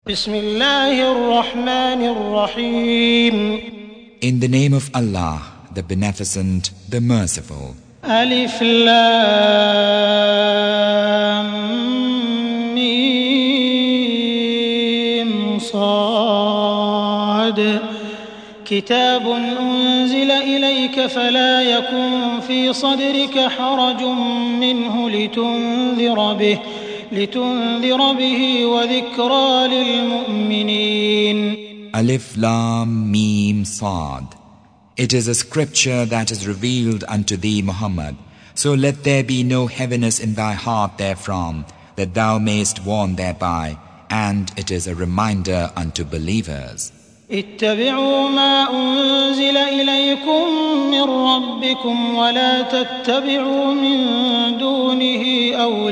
بسم الله الرحمن الرحيم. In the name of Allah, the Beneficent, the Merciful. ألف لام ميم صاد كتاب أنزل إليك فلا يكن في صدرك حرج منه لتنذر به وذكرى للمؤمنين. Alif Lam Mim Sad. It is a scripture that is revealed unto thee, Muhammad. So let there be no heaviness in thy heart therefrom, that thou mayest warn thereby, and it is a reminder unto believers. اتبعوا ما أنزل إليكم من ربكم ولا تتبعوا من دونه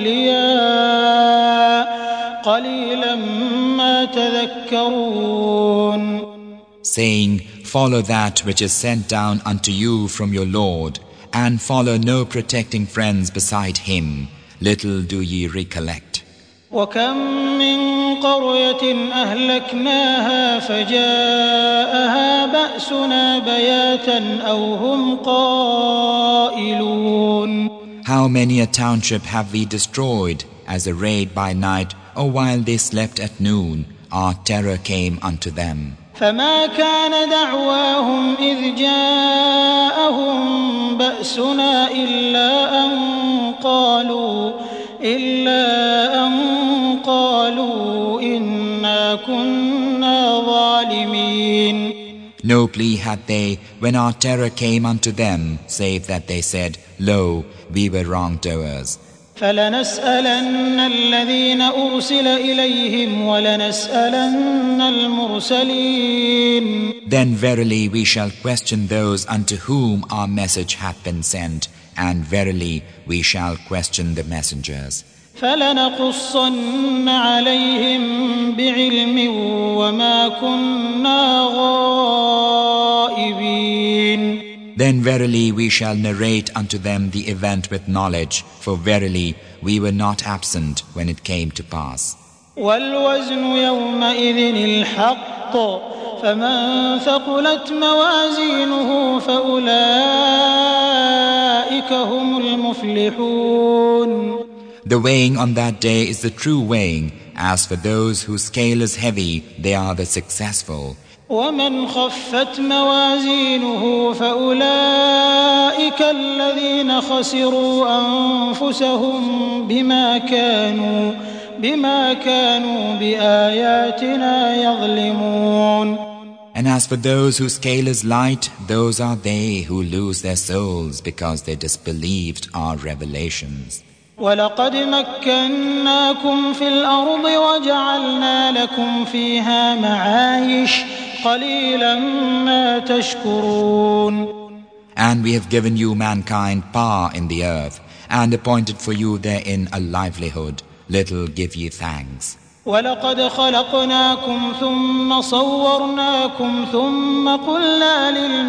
أولياء قليلا ما تذكرون. Saying, follow that which is sent down unto you from your Lord, and follow no protecting friends beside him. Little do ye recollect. وكم من قرية أهلكناها فجاءها بأسنا بياتا أو هم قائلون. How many a township have we destroyed as a raid by night, or while they slept at noon, our terror came unto them. فما كان دعواهم إذ جاءهم بأسنا إلا أن قالوا إنا كنا ظالمين. No plea had they when our terror came unto them, save that they said, Lo, we were wrongdoers. فلنسألن الذين أرسل إليهم ولنسألن المرسلين. Then verily we shall question those unto whom our message hath been sent, and verily we shall question the messengers. فلنقصن عليهم بعلم وما كنا غائبين. Then verily we shall narrate unto them the event with knowledge, for verily we were not absent when it came to pass. والوزن يومئذ الحق فمن ثقلت موازينه فأولئك هم المفلحون. The weighing on that day is the true weighing. As for those whose scale is heavy, they are the successful. ومن خفت موازينه فأولئك الذين خسروا أنفسهم بما كانوا بآياتنا يظلمون. And as for those whose scale is light, those are they who lose their souls because they disbelieved our revelations. ولقد مكناكم في الأرض وجعلنا لكم فيها معايش قليلا ما تشكرون. And we have given you mankind power in the earth, and appointed for you therein a livelihood. Little give ye thanks. ولقد خلقناكم ثم صورناكم ثم قلنا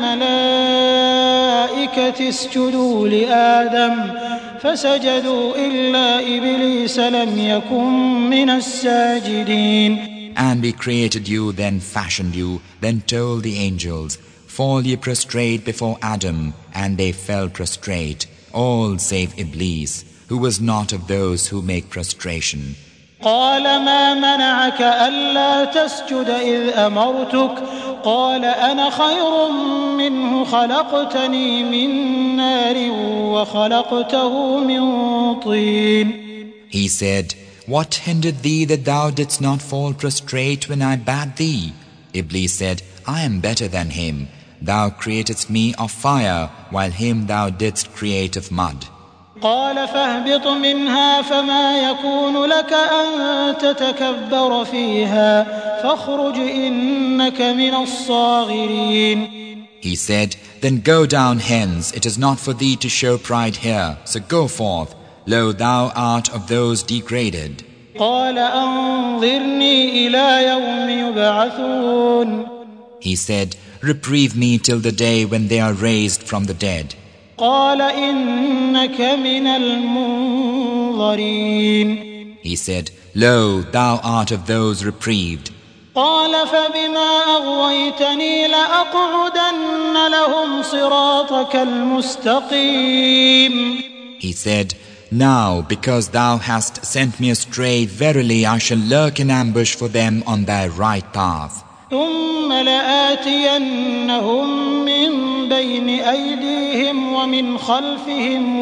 للملائكة اسجدوا لآدم فسجدوا إلا إبليس لم يكن من الساجدين. And we created you, then fashioned you, then told the angels, fall ye prostrate before Adam, and they fell prostrate, all save Iblis, who was not of those who make prostration. قال ما منعك ألا تسجد إذ أمرتك قال أنا خير منه خلقتني من نار وخلقته من طين. He said, what hindered thee that thou didst not fall prostrate when I bade thee? Iblis said, I am better than him. Thou createdst me of fire, while him thou didst create of mud. قال فاهبط منها فما يكون لك أن تتكبر فيها فاخرج إنك من الصاغرين. He said, then go down hence, it is not for thee to show pride here, so go forth. Lo, thou art of those degraded. قال أنظرني إلى يوم يبعثون. He said, reprieve me till the day when they are raised from the dead. قال إنك من المنظرين. He said, lo, thou art of those reprieved. قال فبما أغويتني لأقعدن لهم صراطك المستقيم. He said, Now, because thou hast sent me astray, verily I shall lurk in ambush for them on thy right path. ثم لآتينهم من بين أيديهم ومن خلفهم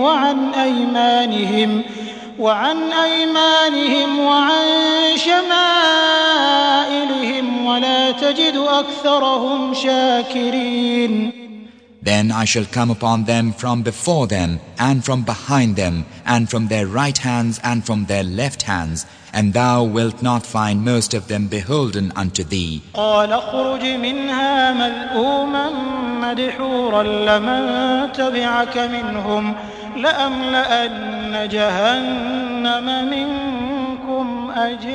وعن أيمانهم وعن شمائلهم ولا تجد أكثرهم شاكرين. Then I shall come upon them from before them, and from behind them, and from their right hands, and from their left hands, and thou wilt not find most of them beholden unto thee. قال اخرج منها مذءوما مدحورا لمن تبعك منهم لأملأن جهنم منكم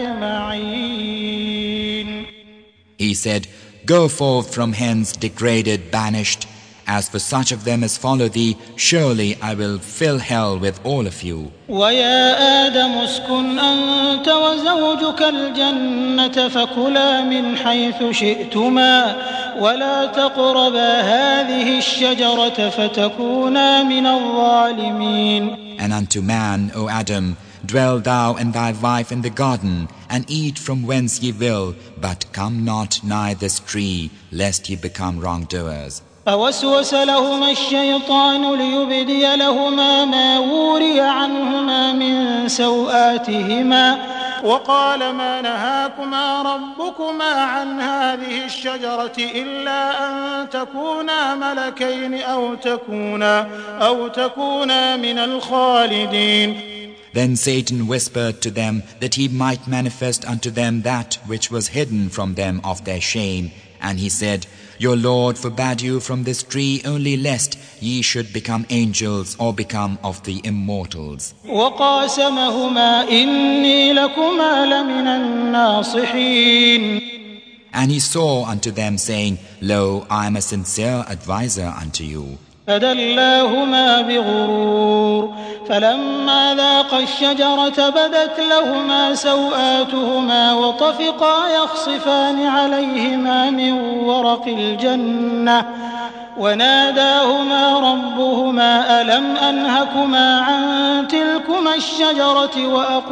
أجمعين. He said, Go forth from hence degraded, banished. As for such of them as follow thee, surely I will fill hell with all of you. وَيَا آدَمُ اسْكُنْ أَنْتَ وَزَوْجُكَ الْجَنَّةَ فَكُلَا مِنْ حَيْثُ شِئْتُمَا وَلَا تَقْرَبَا هَذِهِ الشَّجَرَةَ فَتَكُونَا مِنَ الظَّالِمِينَ. And unto man, O Adam, dwell thou and thy wife in the garden, and eat from whence ye will, but come not nigh this tree, lest ye become wrongdoers. فوسوس لهما الشيطان ليبدي لهما ما وري عنهما من سوآتهما وقال ما نهاكما ربكما عن هذه الشجرة إلا أن تكونا ملكين أو تكونا من الخالدين. Then Satan whispered to them that he might manifest unto them that which was hidden from them of their shame. And he said, Your Lord forbade you from this tree only lest ye should become angels or become of the immortals. وَقَاسَمَهُمَا إِنِّي لَكُمَا لَمِنَ النَّاصِحِينَ. And he swore unto them, saying, Lo, I am a sincere adviser unto you. فدلاهما بغرور فلما ذاقا الشجرة بدت لهما سوآتهما وطفقا يخصفان عليهما من ورق الجنة وناداهما ربهما ألم أنهكما عن تلكما الشجرة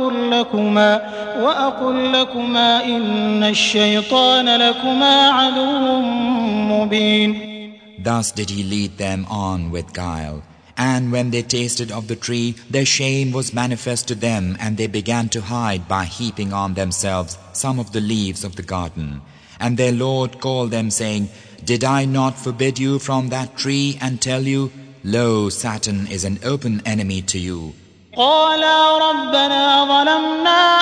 وأقل لكما إن الشيطان لكما عدو مبين. Thus did he lead them on with guile. And when they tasted of the tree, their shame was manifest to them, and they began to hide by heaping on themselves some of the leaves of the garden. And their Lord called them, saying, Did I not forbid you from that tree and tell you, Lo, Satan is an open enemy to you? قالا ربنا ظلمنا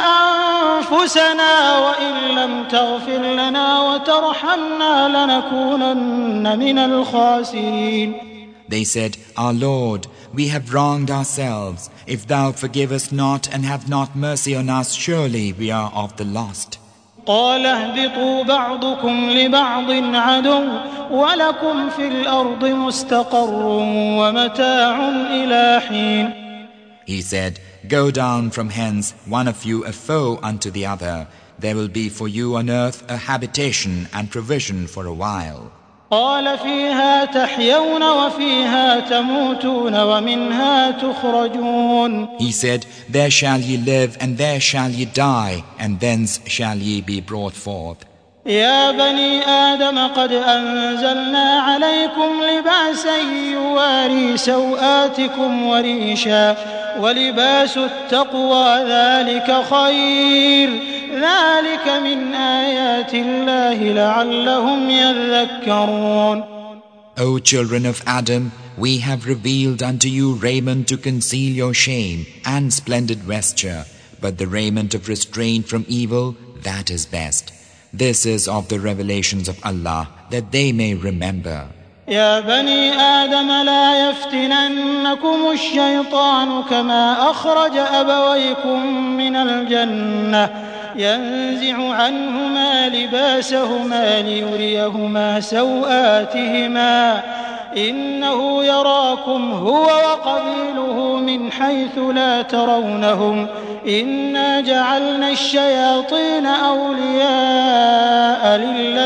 أنفسنا وإن لم تغفر لنا وترحمنا لنكونن من الخاسرين. They said, Our Lord, we have wronged ourselves. If thou forgive us not and have not mercy on us, surely we are of the lost. قال اهبطوا بعضكم لبعض عدو ولكم في الأرض مستقر ومتاع إلى حين. He said, Go down from hence, one of you a foe unto the other. There will be for you on earth a habitation and provision for a while. قال فيها تحيون وفيها تموتون ومنها تخرجون. He said, There shall ye live and there shall ye die, and thence shall ye be brought forth. يا بني آدم قد أنزلنا عليكم لباسا يواري سوآتكم وريشا ولباس التقوى ذلك خير ذلك من آيات الله لعلهم يذكرون. O children of Adam, we have revealed unto you raiment to conceal your shame and splendid vesture, but the raiment of restraint from evil, that is best. This is of the revelations of Allah, that they may remember. يا بني آدم لا يفتننكم الشيطان كما أخرج أبويكم من الجنة ينزع عنهما لباسهما ليريهما سوآتهما إنه يراكم هو وقبيله من حيث لا ترونهم إنا جعلنا الشياطين أولياء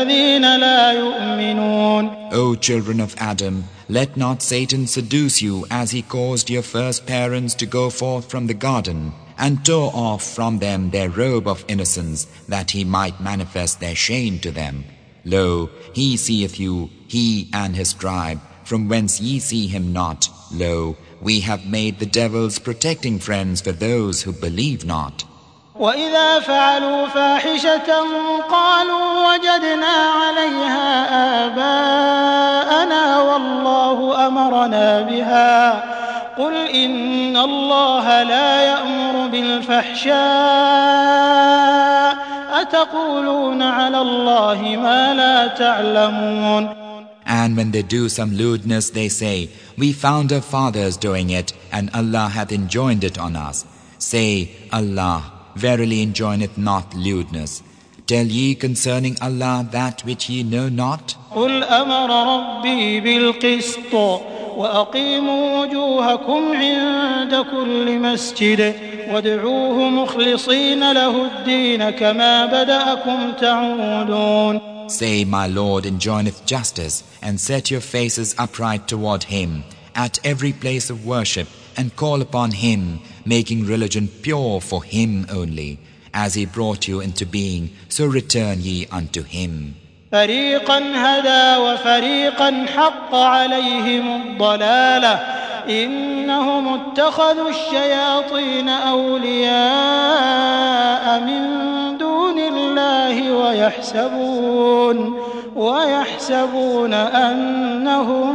الذين لا يؤمنون. O children of Adam, let not Satan seduce you as he caused your first parents to go forth from the garden and tore off from them their robe of innocence, that he might manifest their shame to them. Lo, he seeth you, he and his tribe, from whence ye see him not. Lo, we have made the devils protecting friends for those who believe not. وإذا فعلوا فاحشة قالوا وجدنا عليها آباءنا والله أمرنا بها قل إن الله لا يأمر بالفحشاء أتقولون على الله ما لا تعلمون. And when they do some lewdness, they say, we found our fathers doing it, and Allah hath enjoined it on us. Say, Allah verily enjoineth not lewdness. Tell ye concerning Allah that which ye know not? قل أمر ربي بالقسط وأقيموا وجوهكم عند كل مسجد وادعوه مخلصين له الدين كما بدأكم تعودون. Say, my Lord enjoineth justice, and set your faces upright toward Him at every place of worship, and call upon Him, making religion pure for Him only. As He brought you into being, so return ye unto Him. فريقا هدى وفريقا حق عليهم الضلالة إنهم اتخذوا الشياطين أولياء من دون الله ويحسبون أنهم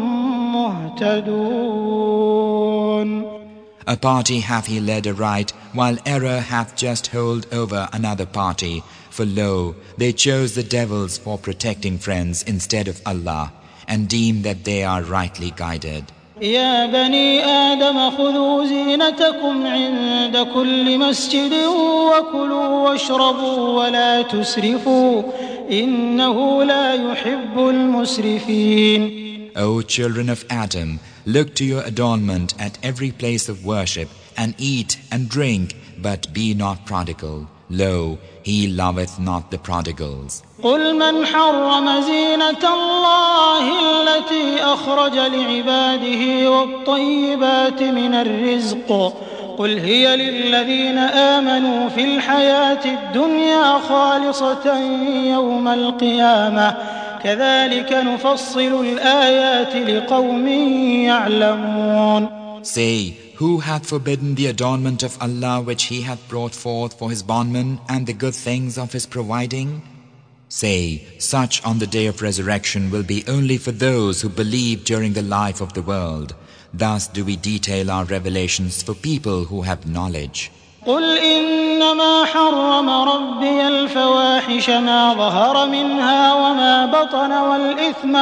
مهتدون. A party hath he led aright, while error hath just hold over another party. For lo, they chose the devils for protecting friends instead of Allah, and deem that they are rightly guided. يا بني آدم خذوا زينتكم عند كل مسجد وكلوا واشربوا ولا تسرفوا إنه لا يحب المسرفين. O children of Adam, look to your adornment at every place of worship, and eat and drink, but be not prodigal. Lo, He loveth not the prodigals. قل من حرم زينة الله التي أخرج لعباده والطيبات من الرزق قل هي للذين آمنوا في الحياة الدنيا خالصة يوم القيامة كذلك نفصل الآيات لقوم يعلمون. Say, who hath forbidden the adornment of Allah which He hath brought forth for His bondmen and the good things of His providing? Say, such on the day of resurrection will be only for those who believe during the life of the world. Thus do we detail our revelations for people who have knowledge. قل إنما حرم ربي الفواحش ما ظهر منها وما بطن والإثم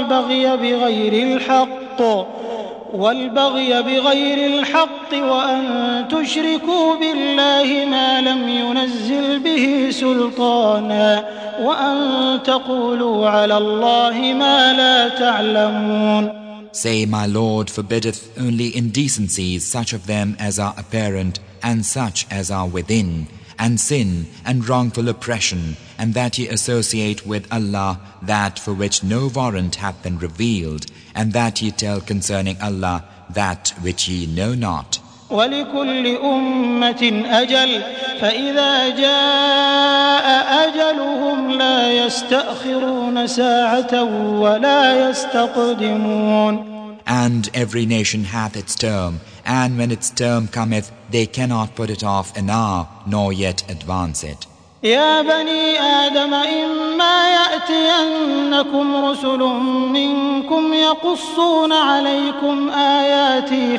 والبغي بغير الحق وأن تشركوا بالله ما لم ينزل به سلطانا وأن تقولوا على الله ما لا تعلمون. Say, my Lord forbiddeth only indecencies, such of them as are apparent and such as are within, and sin and wrongful oppression, and that ye associate with Allah that for which no warrant hath been revealed, and that ye tell concerning Allah that which ye know not. ولكل أمة أجل فإذا جاء أجلهم لا يستأخرون ساعة ولا يستقدمون. And every nation hath its term, and when its term cometh, they cannot put it off an hour, nor yet advance it. يا بني آدم إما يأتينكم رسل منكم يقصون عليكم آياتي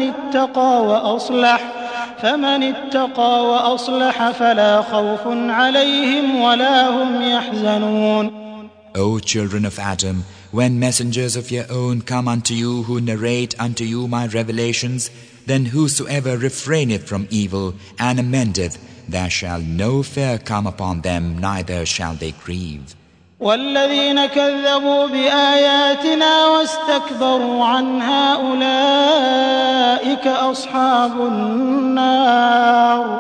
فمن اتقى وأصلح فلا خوف عليهم ولا هم يحزنون. O children of Adam, when messengers of your own come unto you who narrate unto you my revelations, then whosoever refraineth from evil and amendeth, there shall no fear come upon them, neither shall they grieve. والذين كذبوا بآياتنا واستكبروا عنها أولئك أصحاب النار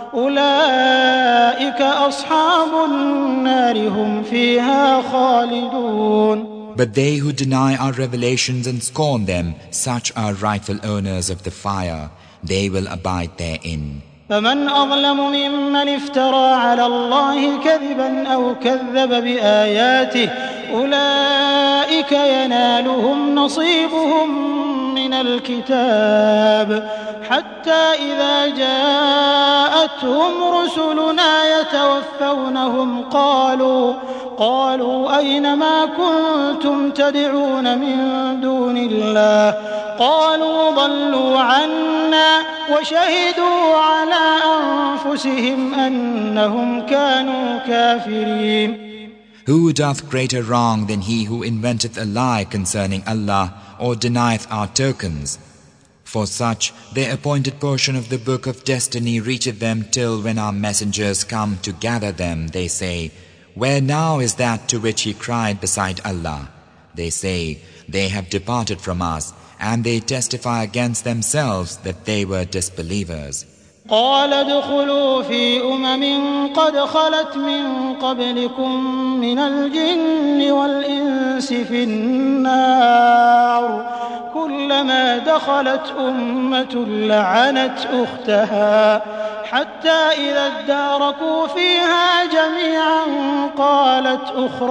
أولئك أصحاب النار هم فيها خالدون. But they who deny our revelations and scorn them, such are rightful owners of the fire. They will abide therein. فمن أظلم ممن افترى على الله كذبا أو كذب بآياته أولئك ينالهم نصيبهم من الكتاب حتى إذا جاءتهم رسلنا يتوفونهم قالوا أين ما كنتم تدعون من دون الله قالوا ضلوا عنا وشهدوا على أنفسهم أنهم كانوا كافرين. Who doth greater wrong than he who inventeth a lie concerning Allah or denieth our tokens? For such, their appointed portion of the book of destiny reacheth them till when our messengers come to gather them, they say, where now is that to which he cried beside Allah? They say, they have departed from us, and they testify against themselves that they were disbelievers. قال ادخلوا في قد خلت من قبلكم من الجن والإنس في النار كلما دخلت أمة لعنت أختها حتى إذا اداركوا فيها جميعا قالت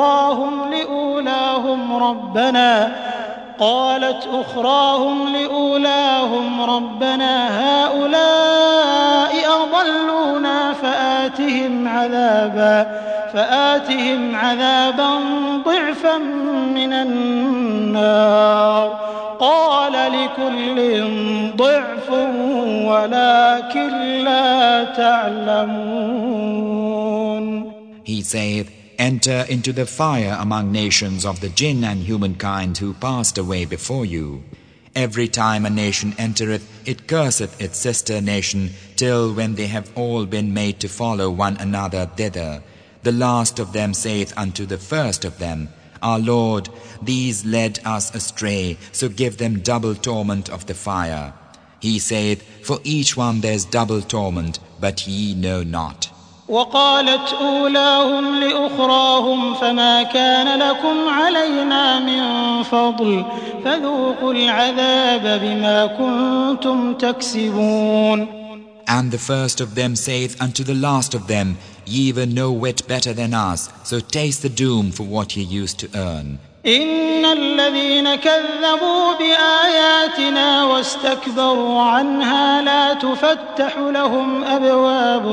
أخراهم لأولاهم ربنا هؤلاء أضلونا فآتهم عذابا ضعفا من النار قال لكل ضعف ولكن لا تعلمون. He saith, enter into the fire among nations of the jinn and humankind who passed away before you. Every time a nation entereth, it curseth its sister nation, till when they have all been made to follow one another thither. The last of them saith unto the first of them, Our Lord, these led us astray, so give them double torment of the fire. He saith, For each one there is double torment, but ye know not. وقالت أولاهم لأخراهم فما كان لكم علينا من فضل فذوقوا العذاب بما كنتم تكسبون. And the first of them saith unto the last of them, Ye were no whit better than us, so taste the doom for what ye used to earn. إن الذين كذبوا بآياتنا واستكبروا عنها لا تفتح لهم أبواب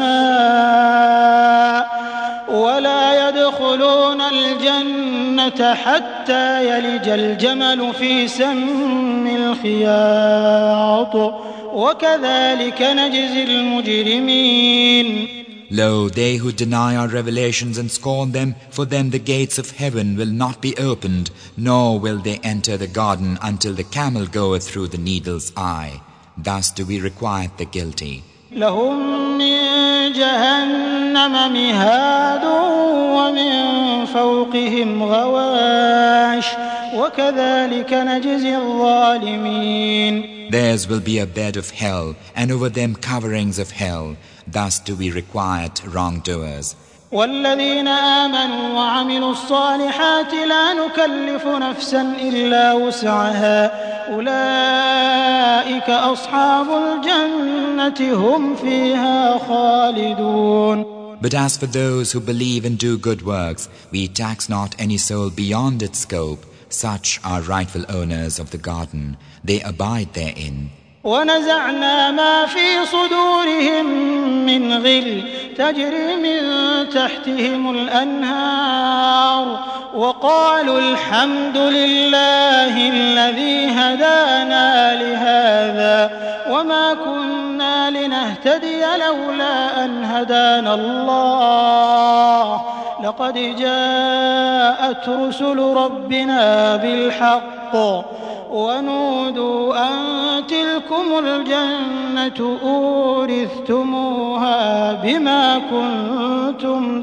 السماء ولا يدخلون الجنة حتى يلج الجمل في سم الخياط وكذلك نجزي المجرمين. Lo, they who deny our revelations and scorn them, for them the gates of heaven will not be opened, nor will they enter the garden until the camel goeth through the needle's eye. Thus do we requite the guilty. لهم من جهنم مهاد ومن فوقهم غواش وكذلك نجزي الظالمين. Theirs will be a bed of hell, and over them coverings of hell. Thus do we requite wrongdoers. والذين آمنوا وعملوا الصالحات لا نكلف نفسا إلا وسعها أولئك أصحاب الجنة هم فيها خالدون. But as for those who believe and do good works, we tax not any soul beyond its scope. Such are rightful owners of the garden. They abide therein. ونزعنا ما في صدورهم من غل تجري من تحتهم الأنهار وقالوا الحمد لله الذي هدانا لهذا وما كنا لنهتدي لولا أن هدانا الله لقد جاءت رسل ربنا بالحق ونودوا أن تلكم الجنة أورثتموها بما كنتم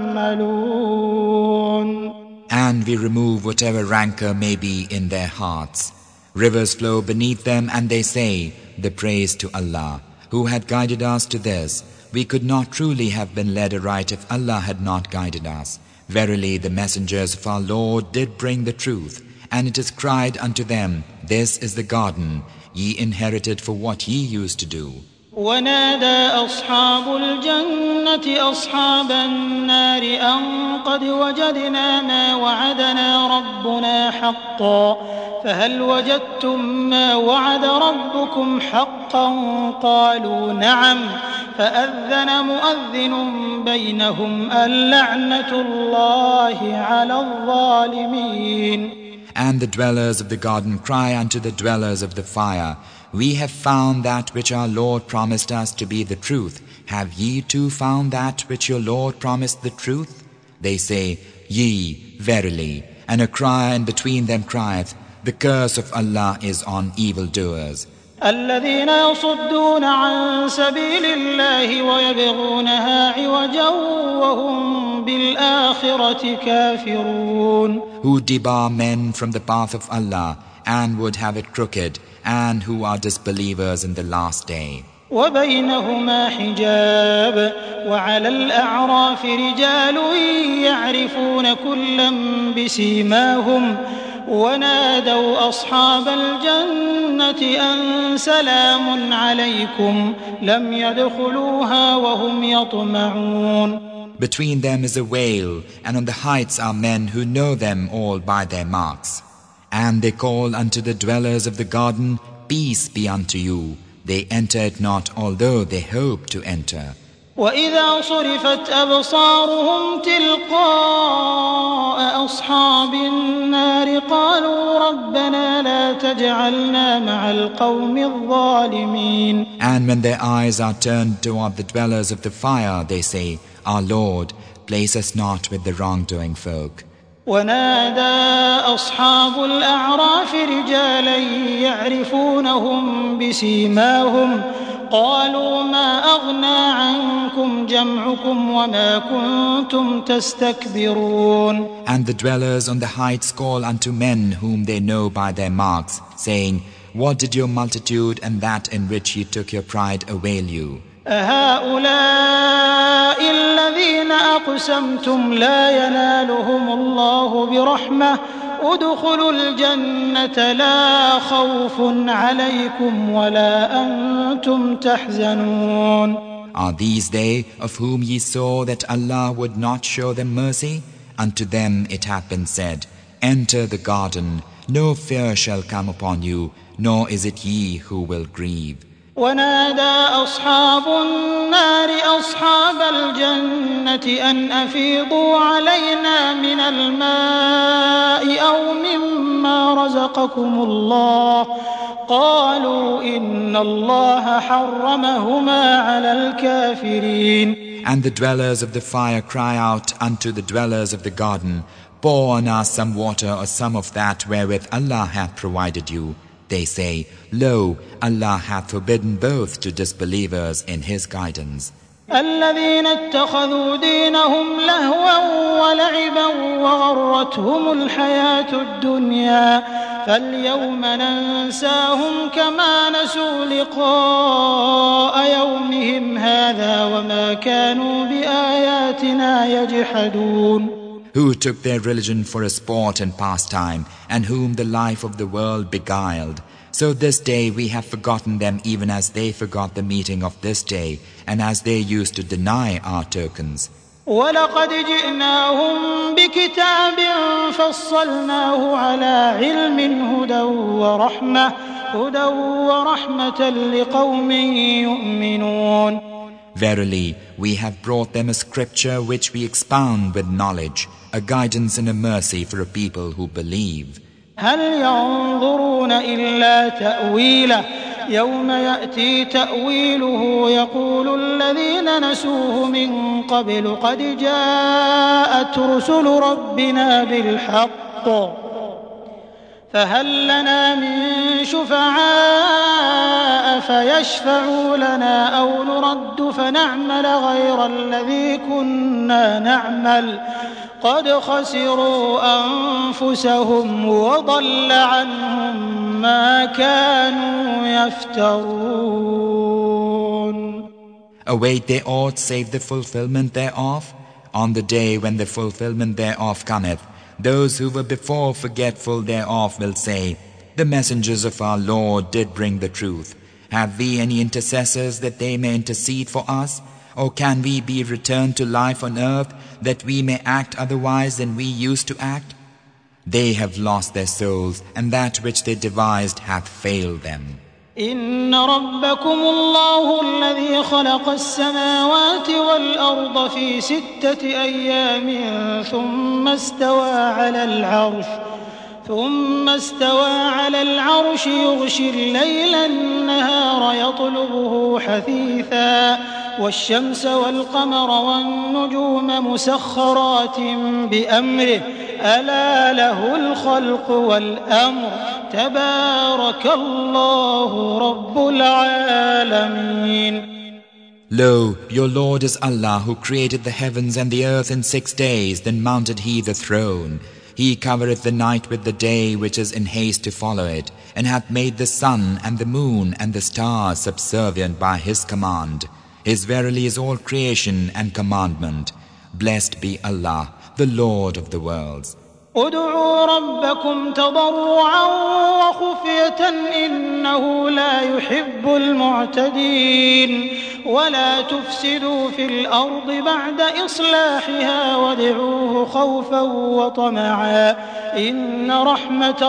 تعملون. And we remove whatever rancor may be in their hearts. Rivers flow beneath them and they say, The praise to Allah, who had guided us to this. we could not truly have been led aright if Allah had not guided us. Verily, the messengers of our Lord did bring the truth, and it is cried unto them, This is the garden ye inherited for what ye used to do. ونادى أصحاب الجنة أصحاب النار أن قد وجدنا ما وعدنا ربنا حقا فهل وجدتم ما وعد ربكم حقا قالوا نعم فأذن مؤذن بينهم اللعنة الله على الظالمين. And the dwellers of the garden cry unto the dwellers of the fire, We have found that which our Lord promised us to be the truth. Have ye too found that which your Lord promised the truth? They say, Yea, verily. And a cry in between them crieth, The curse of Allah is on evildoers. الذين يصدون عن سبيل الله ويبغونها عوجا وهم بالآخرة كافرون. Who debar men from the path of Allah and would have it crooked, and who are disbelievers in the last day. وبينهما حجاب وعلى الأعراف رجال يعرفون كلا بسيماهم ونادوا أصحاب الجنة أن سلام عليكم لم يدخلوها وهم يطمعون. Between them is a veil, and on the heights are men who know them all by their marks. And they call unto the dwellers of the garden, Peace be unto you. They enter it not, although they hope to enter. وإذا صرفت أبصارهم تلقاء أصحاب النار قالوا ربنا لا تجعلنا مع القوم الظالمين. And when their eyes are turned toward the dwellers of the fire, they say, Our Lord, place us not with the wrongdoing folk. ونادى أصحاب الأعراف رجالا يعرفونهم بسيماهم قالوا ما أغنى عنكم جمعكم وما كنتم تستكبرون. And the dwellers on the heights call unto men whom they know by their marks, saying, What did your multitude and that in which ye took your pride avail you? أهؤلاء الذين أقسمتم لا ينالهم الله برحمة ادخلوا الجنة لا خوف عليكم ولا أنتم تحزنون. Are these they of whom ye saw that Allah would not show them mercy? Unto them it hath been said, Enter the garden, no fear shall come upon you, nor is it ye who will grieve. ونادى أصحاب النار أصحاب الجنة أن أفيضوا علينا من الماء أو مما رزقكم الله قالوا إن الله حرمهما على الكافرين. And the dwellers of the fire cry out unto the dwellers of the garden, Pour on us some water or some of that wherewith Allah hath provided you. They say, Lo, Allah hath forbidden both to disbelievers in His guidance. الذين اتخذوا دينهم لهوا ولعبا وغرتهم الحياة الدنيا فاليوم ننساهم كما نسوا لقاء يومهم هذا وما كانوا بآياتنا يجحدون. Who took their religion for a sport and pastime, and whom the life of the world beguiled. So this day we have forgotten them even as they forgot the meeting of this day, and as they used to deny our tokens. وَلَقَدْ جِئْنَاهُمْ بِكِتَابٍ فَصَّلْنَاهُ عَلَى عِلْمٍ هُدًى وَرَحْمَةً لِقَوْمٍ يُؤْمِنُونَ. Verily, we have brought them a scripture which we expound with knowledge, a guidance and a mercy for a people who believe. هل ينظرون إلا تأويله يوم يأتي تأويله يقول الذين نسوه من قبل قد جاءت رسل ربنا بالحق فهل لنا من شفعاء فيشفعوا لنا أو نرد فنعمل غير الذي كنا نعمل قد خسروا أنفسهم وضل عنهم ما كانوا يفترون. Await they aught save the fulfillment thereof? On the day when the fulfillment thereof cometh, those who were before forgetful thereof will say, the messengers of our Lord did bring the truth. Have we any intercessors that they may intercede for us? Or can we be returned to life on earth that we may act otherwise than we used to act? They have lost their souls, and that which they devised hath failed them. إن ربكم الله الذي خلق السماوات والأرض في 6 أيام ثم استوى على العرش يغشي الليل النهار يطلبه حثيثا والشمس والقمر والنجوم مسخرات بأمره ألا له الخلق والأمر تبارك الله رب العالمين. Lo, your Lord is Allah, who created the heavens and the earth in 6 days, then mounted He the throne. He covereth the night with the day which is in haste to follow it, and hath made the sun and the moon and the stars subservient by His command. His verily is all creation and commandment. Blessed be Allah, the Lord of the worlds. ادعوا ربكم تضرعا وخفية إنه لا يحب المعتدين ولا تفسدوا في الأرض بعد إصلاحها وادعوه خوفا وطمعا إن رحمة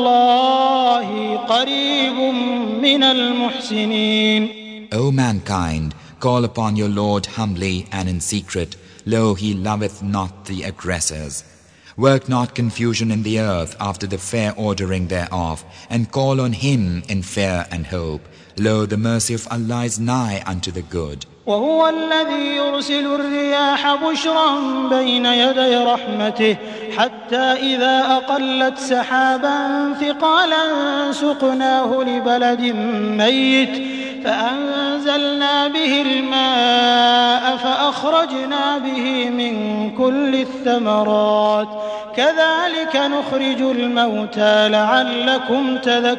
الله قريب من المحسنين. O mankind, call upon your Lord humbly and in secret. Lo, He loveth not the aggressors. Work not confusion in the earth after the fair ordering thereof, and call on Him in fear and hope. Lo, the mercy of Allah is nigh unto the good. وهو الذي يرسل الرياح بشرا بين يدي رحمته حتى إذا أقلت سحابا ثقالا سقناه لبلد ميت فأنزلنا به الماء فأخرجنا به من كل الثمرات كذلك نخرج الموتى لعلكم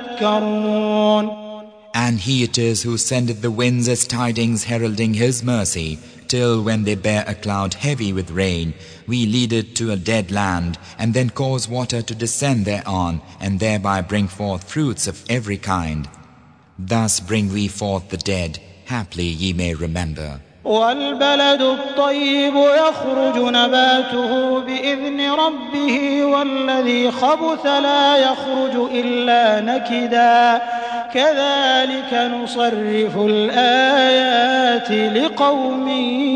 تذكرون. And He it is who sendeth the winds as tidings heralding His mercy, till when they bear a cloud heavy with rain, we lead it to a dead land, and then cause water to descend thereon, and thereby bring forth fruits of every kind. Thus bring we forth the dead, haply ye may remember. والبلد الطيب يخرج نباته بإذن ربه والذي خبث لا يخرج إلا نكدا كذلك نصرف الآيات لقوم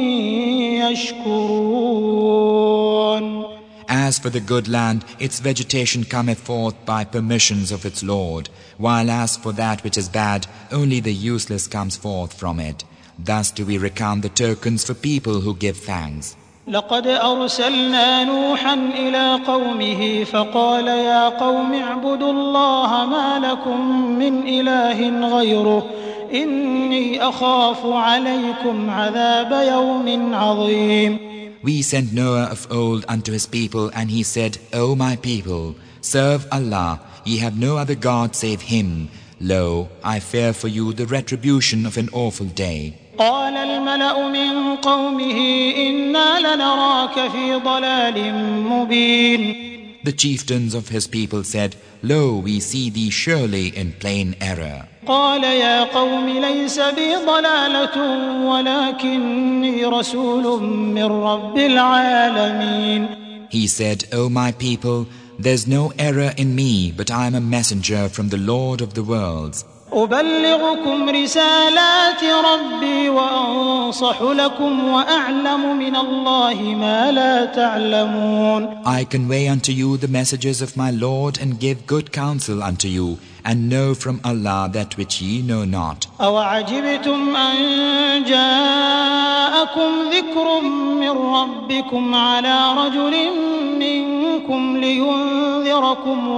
يشكرون. As for the good land, its vegetation cometh forth by permissions of its Lord, while as for that which is bad, only the useless comes forth from it. Thus do we recount the tokens for people who give thanks. لقد أرسلنا نوحا إلى قومه فقال يا قوم اعبدوا الله ما لكم من إله غيره إني أخاف عليكم عذاب يوم عظيم. We sent Noah of old unto his people, and he said, O my people, serve Allah, ye have no other God save Him. Lo, I fear for you the retribution of an awful day. قال الملأ من قومه إنا لنراك في ضلال مبين. The chieftains of his people said, Lo, we see thee surely in plain error. قال يا قوم ليس بي ضلالة ولكني رسول من رب العالمين. He said, O my people, there's no error in me, but I am a messenger from the Lord of the worlds. أبلغكم رسالات ربي وأنصح لكم وأعلم من الله ما لا تعلمون. I convey unto you the messages of my Lord and give good counsel unto you, and know from Allah that which ye know not. أوعجبتم أن جاءكم ذكر من ربكم على رجل منكم لينذركم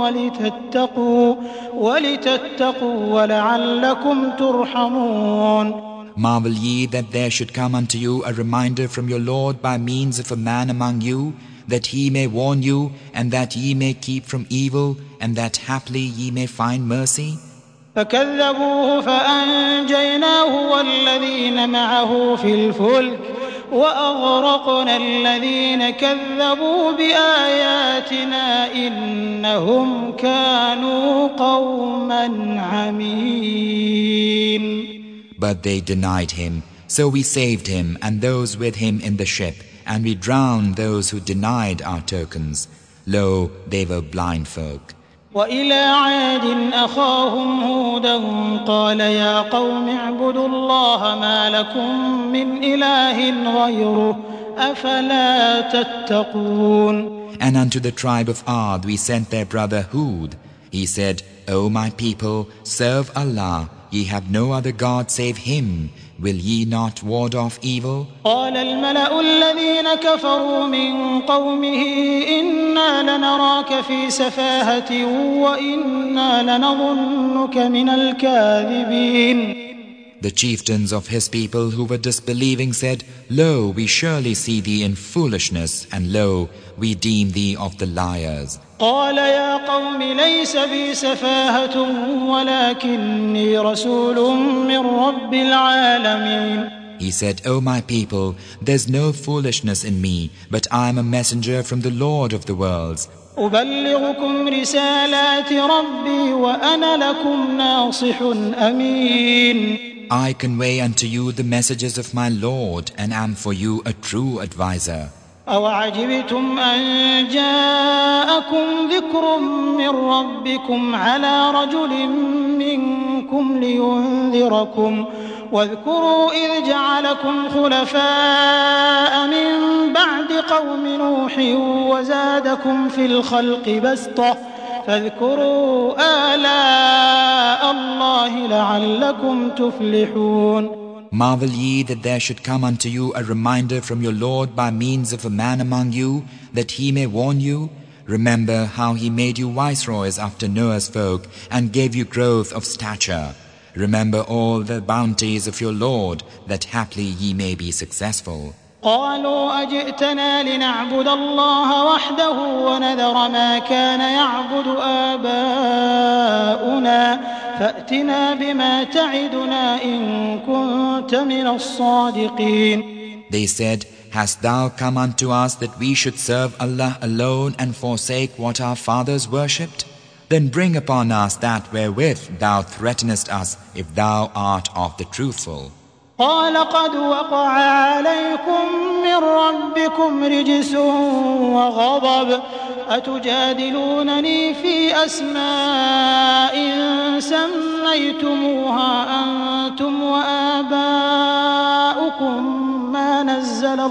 ولتتقوا ولعلكم ترحمون. Marvel ye that there should come unto you a reminder from your Lord by means of a man among you, that he may warn you, and that ye may keep from evil, and that haply ye may find mercy? فكذبوه فأنجيناه والذين معه في الفلك وأغرقنا الذين كذبوا بآياتنا إنهم كانوا قوما عمين. But they denied him, so we saved him and those with him in the ship, and we drowned those who denied our tokens. Lo, they were blind folk. وإلى عاد أخاهم هودا قال يا قوم اعبدوا الله ما لكم من إله غيره أفلا تتقون. And unto the tribe of Ad we sent their brother Hud. He said, O my people, serve Allah. Ye have no other God save Him. Will ye not ward off evil? قال الملأ الذين كفروا من قومه إنا لنراك في سفاهة وإنا لنظنك من الكاذبين. The chieftains of his people who were disbelieving said, Lo, we surely see thee in foolishness, and lo, we deem thee of the liars. قال يا قوم ليس بي سفاهة ولكني رسول من رب العالمين. He said, O my people, there's no foolishness in me, but I am a messenger from the Lord of the worlds. أبلغكم رسالات ربي وأنا لكم ناصح أمين. I convey unto you the messages of my Lord, and am for you a true advisor. أوعجبتم أن جاءكم ذكر من ربكم على رجل منكم لينذركم واذكروا إذ جعلكم خلفاء من بعد قوم نوح وزادكم في الخلق بسطة فاذكروا آلاء الله لعلكم تفلحون. Marvel ye that there should come unto you a reminder from your Lord by means of a man among you, that he may warn you? Remember how he made you viceroys after Noah's folk, and gave you growth of stature. Remember all the bounties of your Lord, that haply ye may be successful. قالوا أجئتنا لنعبد الله وحده ونذر ما كان يعبد آباؤنا فأتنا بما تعدنا إن كنت من الصادقين. They said, Hast thou come unto us that we should serve Allah alone and forsake what our fathers worshipped? Then bring upon us that wherewith thou threatenest us, if thou art of the truthful. قال قد وقع عليكم من ربكم رجس وغضب أتجادلونني في أسماء سميتموها أنتم وآباؤكم ما نزل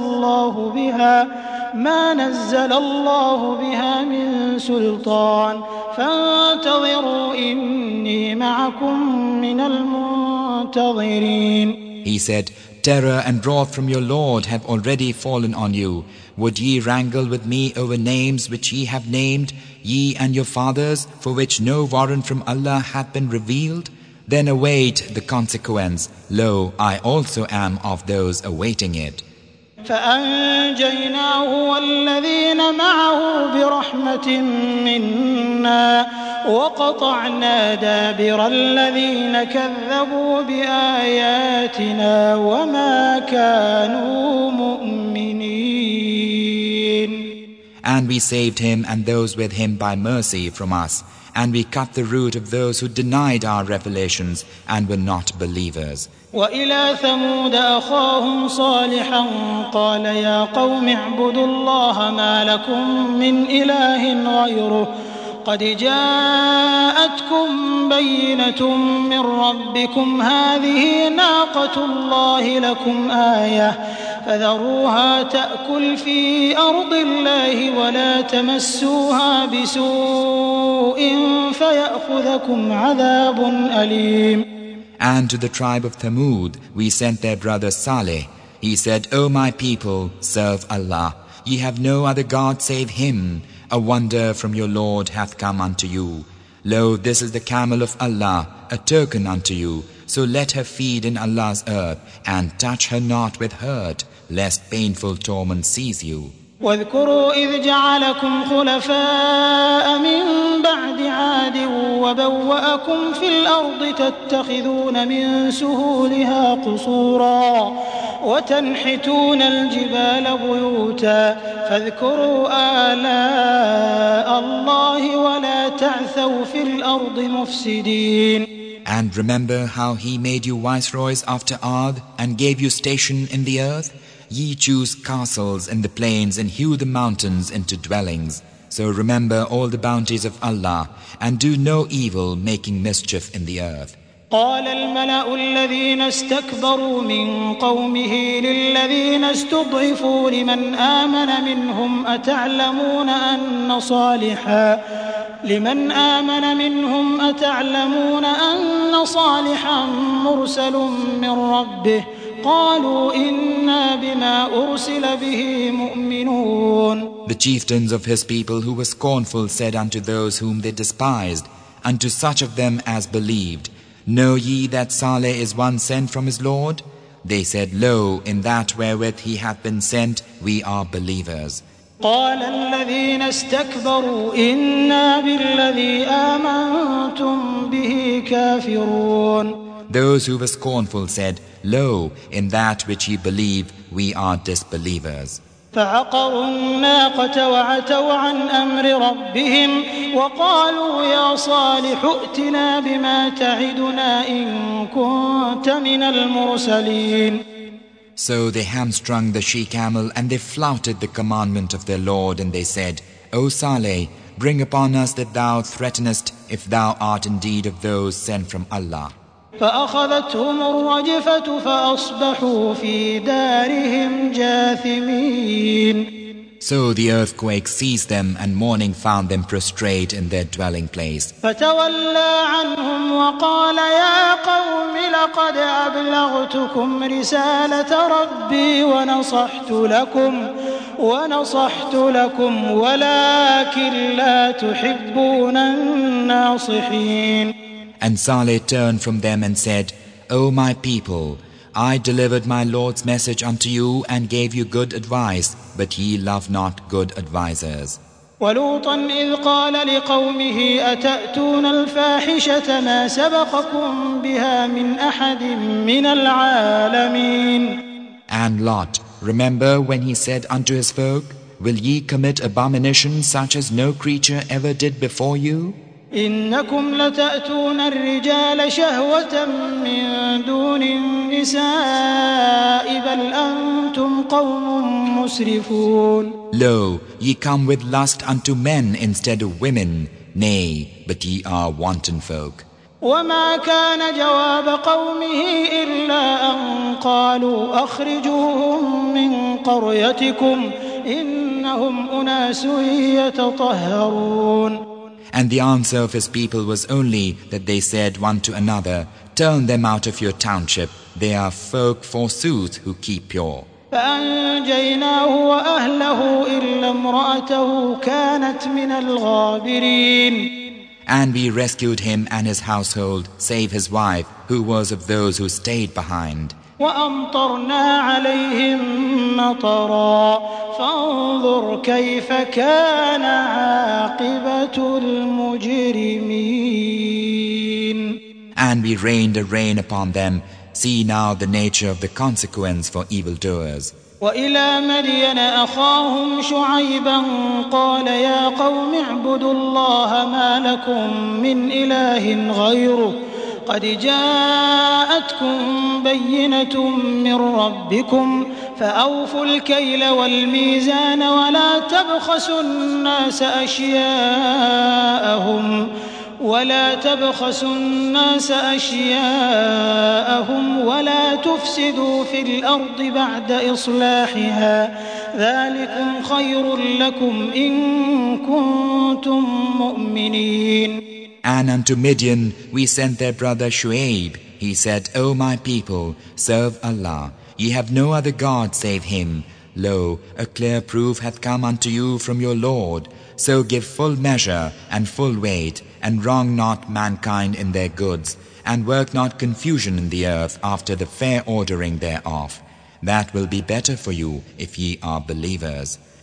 الله بها من سلطان فانتظروا إني معكم من المنتظرين. He said, Terror and wrath from your Lord have already fallen on you. Would ye wrangle with me over names which ye have named, ye and your fathers, for which no warrant from Allah hath been revealed? Then await the consequence. Lo, I also am of those awaiting it. فأنجيناه والذين معه برحمة منا وقطعنا دابر الذين كذبوا بآياتنا وما كانوا مؤمنين. And we saved him and those with him by mercy from us, and we cut the root of those who denied our revelations and were not believers. وإلى ثمود أخاهم صالحا قال يا قوم اعبدوا الله ما لكم من إله غيره قد جاءتكم بينة من ربكم هذه ناقة الله لكم آية فذروها تأكل في أرض الله ولا تمسوها بسوء فيأخذكم عذاب أليم. And to the tribe of Thamud we sent their brother Saleh. He said, O my people, serve Allah. Ye have no other God save Him. A wonder from your Lord hath come unto you. Lo, this is the camel of Allah, a token unto you. So let her feed in Allah's earth, and touch her not with hurt, lest painful torment seize you. واذكروا إذ جعلكم خلفاء من بعد عاد وبوأكم في الأرض تتخذون من سهولها قصورا وتنحتون الجبال بيوتا فاذكروا آلاء الله ولا تعثوا في الأرض مفسدين. And remember how he made you viceroys after Ad and gave you station in the earth? Ye choose castles in the plains and hew the mountains into dwellings. So remember all the bounties of Allah and do no evil, making mischief in the earth. قال الملأ الذين استكبروا من قومه للذين استضعفوا لمن آمن منهم أتعلمون أن صالحا مرسل من ربه قالوا إنا بما أرسل به مؤمنون. The chieftains of his people who were scornful said unto those whom they despised, unto such of them as believed, Know ye that Saleh is one sent from his Lord? They said, Lo, in that wherewith he hath been sent, we are believers. قال الذين استكبروا إنا بالذي آمنتم به كافرون. Those who were scornful said, Lo, in that which ye believe, we are disbelievers. فعقروا الناقة وعتوا عن أمر ربهم وقالوا يا صالح ائتنا بما تعدنا إن كنت من المرسلين. So they hamstrung the she-camel and they flouted the commandment of their Lord, and they said, O Saleh, bring upon us that thou threatenest, if thou art indeed of those sent from Allah. فأخذتهم الرجفة فأصبحوا في دارهم جاثمين. So the earthquake seized them, and morning found them prostrate in their dwelling place. فتولى عنهم وقال يا قوم لقد أبلغتكم رسالة ربي ونصحت لكم ولكن لا تحبون الناصحين. And Saleh turned from them and said, O my people, I delivered my Lord's message unto you and gave you good advice, but ye love not good advisers. ولوطا إذ قال لقومه أتأتون الفاحشة ما سبقكم بها من أحد من العالمين. And Lot, remember when he said unto his folk, Will ye commit abomination such as no creature ever did before you? إنكم لتأتون الرجال شهوة من دون النساء بل أنتم قوم مسرفون. Lo, ye come with lust unto men instead of women. Nay, but ye are wanton folk. وما كان جواب قومه إلا أن قالوا أخرجوهم من قريتكم إنهم أناس يتطهرون. And the answer of his people was only that they said one to another, Turn them out of your township. They are folk forsooth who keep pure. فأنجيناه وأهله إلا امرأته كانت من الغابرين. And we rescued him and his household, save his wife, who was of those who stayed behind. وأمطرنا عليهم مطرا فانظر كيف كان عاقبة المجرمين. And we rained a rain upon them. See now the nature of the consequence for evildoers. وإلى مدين أخاهم شعيبا قال يا قوم اعبدوا الله ما لكم من إله غيره قد جاءتكم بينة من ربكم فأوفوا الكيل والميزان ولا تبخسوا الناس أشياءهم ولا تفسدوا في الأرض بعد إصلاحها ذلكم خير لكم إن كنتم مؤمنين. And unto Midian we sent their brother Shu'aib. He said, O my people, serve Allah. Ye have no other God save Him. Lo, a clear proof hath come unto you from your Lord. So give full measure and full weight, and wrong not mankind in their goods, and work not confusion in the earth after the fair ordering thereof. That will be better for you if ye are believers.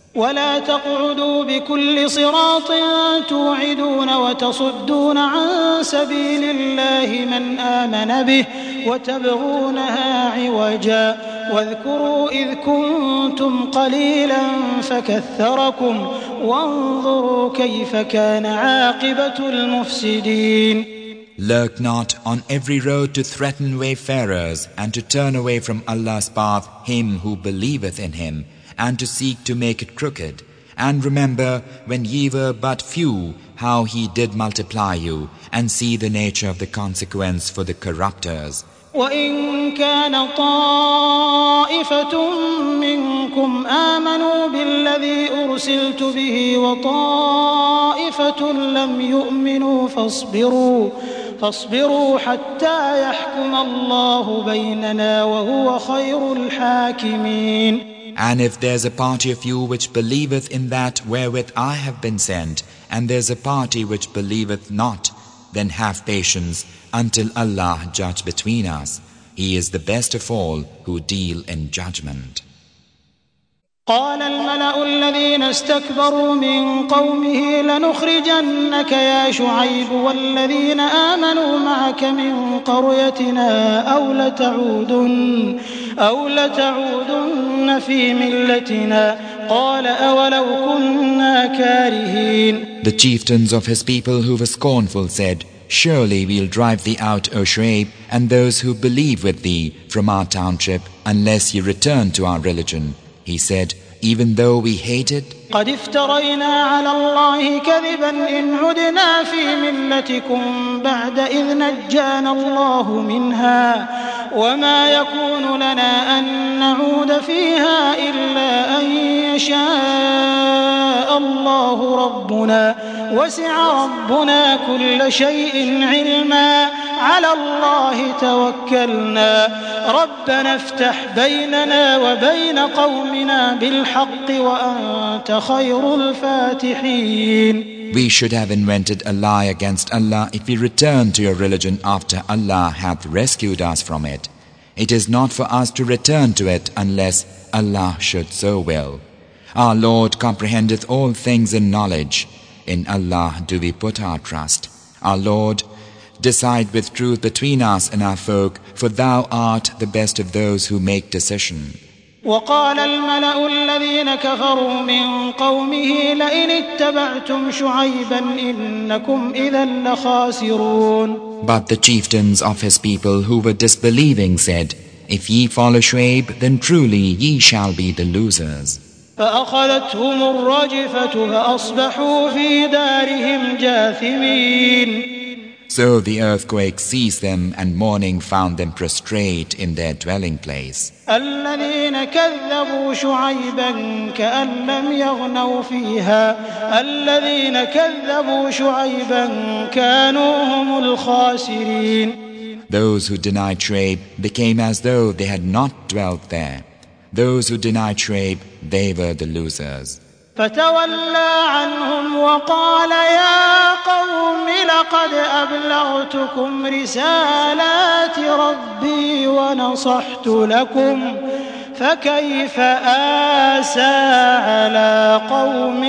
ولا تقعدوا بكل صراط توعدون وتصدون عن سبيل الله من آمن به وتبغونها عوجا واذكروا إذ كنتم قليلا فكثركم وانظروا كيف كان عاقبة المفسدين. Lurk not on every road to threaten wayfarers and to turn away from Allah's path him who believeth in him, and to seek to make it crooked. And remember, when ye were but few, how he did multiply you, and see the nature of the consequence for the corrupters. وَإِن كَانَ طَائِفَةٌ مِّنكُمْ آمَنُوا بِالَّذِي أُرْسِلْتُ بِهِ وَطَائِفَةٌ لَّمْ يُؤْمِنُوا فاصبروا حتى يحكم الله بيننا وهو خير الحاكمين. And if there's a party of you which believeth in that wherewith I have been sent, and there's a party which believeth not, then have patience until Allah judge between us. He is the best of all who deal in judgment. قال الملأ الذين استكبروا من قومه لنخرجنك يا شعيب والذين آمنوا معك من قريتنا أو لتعودن في ملتنا قال أولو كنا كارهين. The chieftains of his people who were scornful said, Surely we'll drive thee out, O Shu'aib, and those who believe with thee from our township, unless ye return to our religion. He said, even though we hate it, قد افترينا على الله كذبا إن عدنا في ملتكم بعد إذ نجانا الله منها وما يكون لنا أن نعود فيها إلا أن يشاء الله ربنا وسع ربنا كل شيء علما على الله توكلنا ربنا افتح بيننا وبين قومنا بالحق وأنت خير الفاتحين. We should have invented a lie against Allah if we return to your religion after Allah hath rescued us from it. It is not for us to return to it unless Allah should so will. Our Lord comprehendeth all things in knowledge. In Allah do we put our trust. Our Lord, decide with truth between us and our folk, for Thou art the best of those who make decision. وقال الملأ الذين كفروا من قومه لئن اتبعتم شعيبا إنكم إذا لخاسرون. But the chieftains of his people who were disbelieving said, If ye follow Shu'aib, then truly ye shall be the losers. فأخذتهم الرجفة فأصبحوا في دارهم جاثمين. So the earthquake seized them, and mourning found them prostrate in their dwelling place. الذين كذبوا شعيبا كأن لم يغنوا فيها الذين كذبوا شعيبا كانوا هم الخاسرين. Those who denied Shu'aib became as though they had not dwelt there. Those who denied Shu'aib, they were the losers. فتولى عنهم وقال يا قوم لقد أبلغتكم رسالات ربي ونصحت لكم فكيف آسى على قوم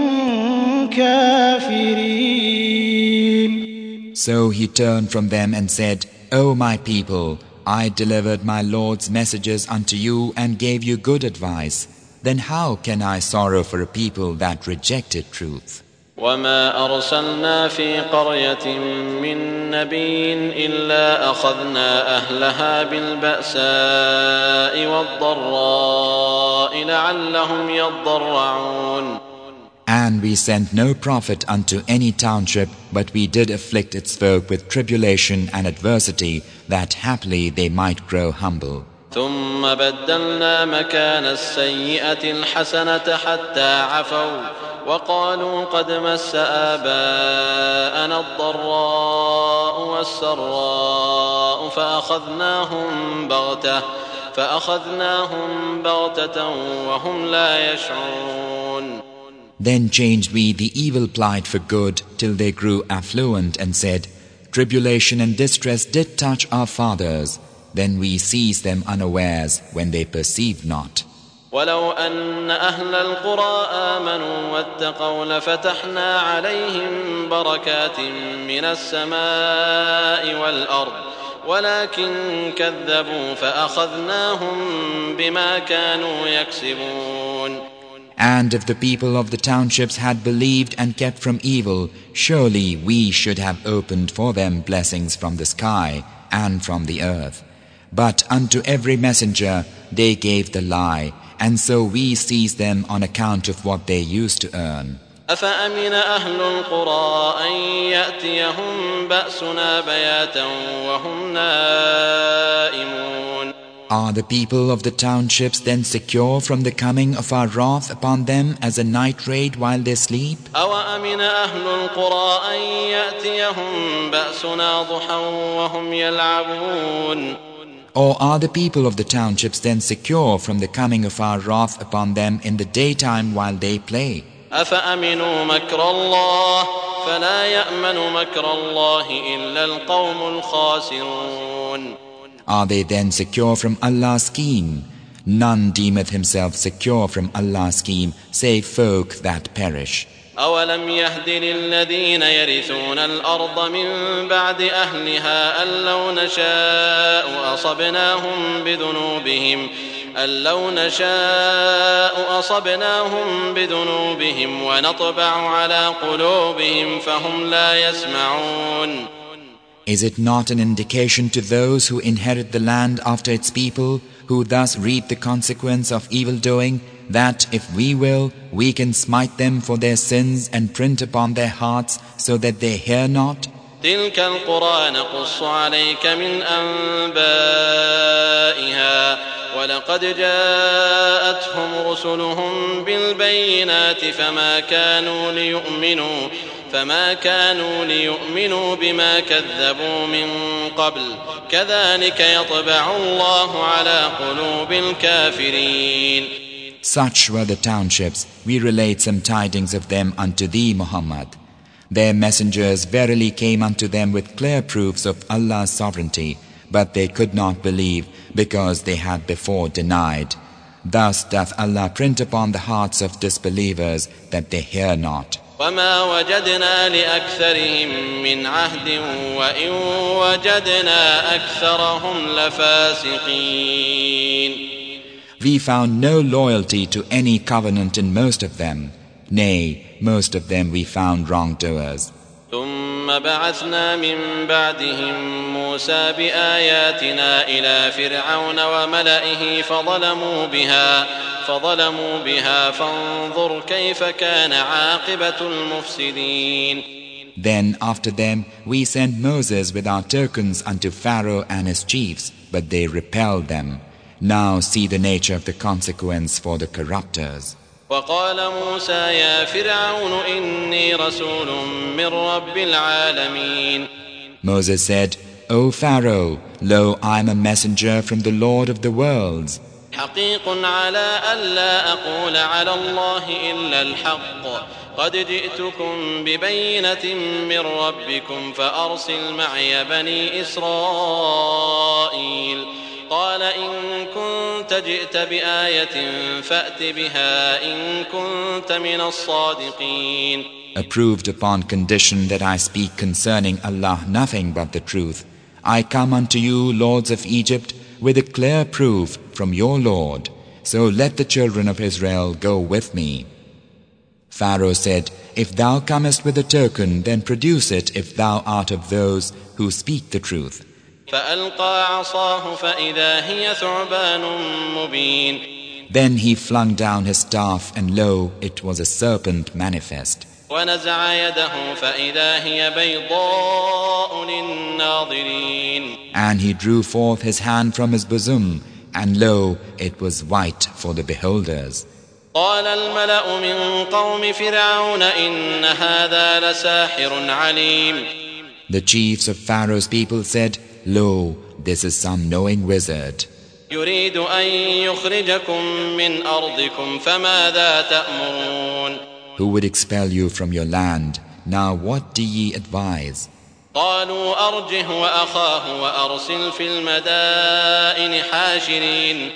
كافرين. So he turned from them and said, O my people, I delivered my Lord's messages unto you and gave you good advice. Then how can I sorrow for a people that rejected truth? وما أرسلنا في قرية من نبي إلا أخذنا أهلها بالبأساء والضراء لعلهم يضرعون. And we sent no prophet unto any township, but we did afflict its folk with tribulation and adversity, that haply they might grow humble. ثم بدلنا مكان السيئة الحسنة حتى عفوا وقالوا قد مس آباءنا الضراء والسراء فأخذناهم بغتة وهم لا يشعرون. Then changed we the evil plight for good till they grew affluent and said, Tribulation and distress did touch our fathers. Then we seized them unawares when they perceived not. ولو أن أهل القرى آمنوا واتقوا لفتحنا عليهم بركات من السماء والأرض ولكن كذبوا فأخذناهم بما كانوا يكسبون. And if the people of the townships had believed and kept from evil, surely we should have opened for them blessings from the sky and from the earth. But unto every messenger they gave the lie, and so we seized them on account of what they used to earn. أفأمن أهل القرى أن يأتيهم بأسنا بياتا وهم نائمون. Are the people of the townships then secure from the coming of our wrath upon them as a night raid while they sleep? أوأمن أهل القرى أن يأتيهم بأسنا ضحى وهم يلعبون. Or are the people of the townships then secure from the coming of our wrath upon them in the daytime while they play? أفأمنوا مكر الله فلا يأمن مكر الله إلا القوم الخاسرون. Are they then secure from Allah's scheme? None deemeth himself secure from Allah's scheme, save folk that perish. أولم يهد للذين يرثون الأرض من بعد أهلها أن لو نشاء أصبناهم بذنوبهم ونطبع على قلوبهم فهم لا يسمعون. Is it not an indication to those who inherit the land after its people, who thus reap the consequence of evil doing, that if we will, we can smite them for their sins and print upon their hearts so that they hear not? تلك القرى نقص عليك من أنبائها ولقد جاءتهم رسلهم بالبينات فما كانوا ليؤمنوا بما كذبوا من قبل كذلك يطبع الله على قلوب الكافرين. Such were the townships. We relate some tidings of them unto thee, Muhammad. Their messengers verily came unto them with clear proofs of Allah's sovereignty, but they could not believe because they had before denied. Thus doth Allah print upon the hearts of disbelievers that they hear not. وما وجدنا لأكثرهم من عهد وإن وجدنا أكثرهم لفاسقين. We found no loyalty to any covenant in most of them. Nay, most of them we found wrongdoers. ثم بعثنا من بعدهم موسى بآياتنا إلى فرعون وملئه فظلموا بها فانظر كيف كان عاقبة المفسدين. Then after them we sent Moses with our tokens unto Pharaoh and his chiefs, but they repelled them. Now see the nature of the consequence for the corrupters. وقال موسى يا فرعون إني رسول من رب العالمين. Moses said, O Pharaoh, lo, I am a messenger from the Lord of the worlds. حقيق على ألا أقول على الله إلا الحق قد جئتكم ببينة من ربكم فأرسل معي بني إسرائيل. قال إن كنت جئت بآية فأت بها إن كنت من الصادقين. Approved upon condition that I speak concerning Allah nothing but the truth. I come unto you, lords of Egypt, with a clear proof from your Lord. So let the children of Israel go with me. Pharaoh said, If thou comest with a token, then produce it if thou art of those who speak the truth. فألقى عصاه فإذا هي ثعبان مبين. Then he flung down his staff, and lo, it was a serpent manifest. ونزع يده فإذا هي بيضاء للناظرين. And he drew forth his hand from his bosom, and lo, it was white for the beholders. قال الملأ من قوم فرعون إن هذا لساحر عليم. The chiefs of Pharaoh's people said, Lo, this is some knowing wizard. يريد أن يخرجكم من أرضكم فماذا تأمرون. Who would expel you from your land? Now what do ye advise? قالوا أرجه وأخاه وأرسل في المدائن حاشرين.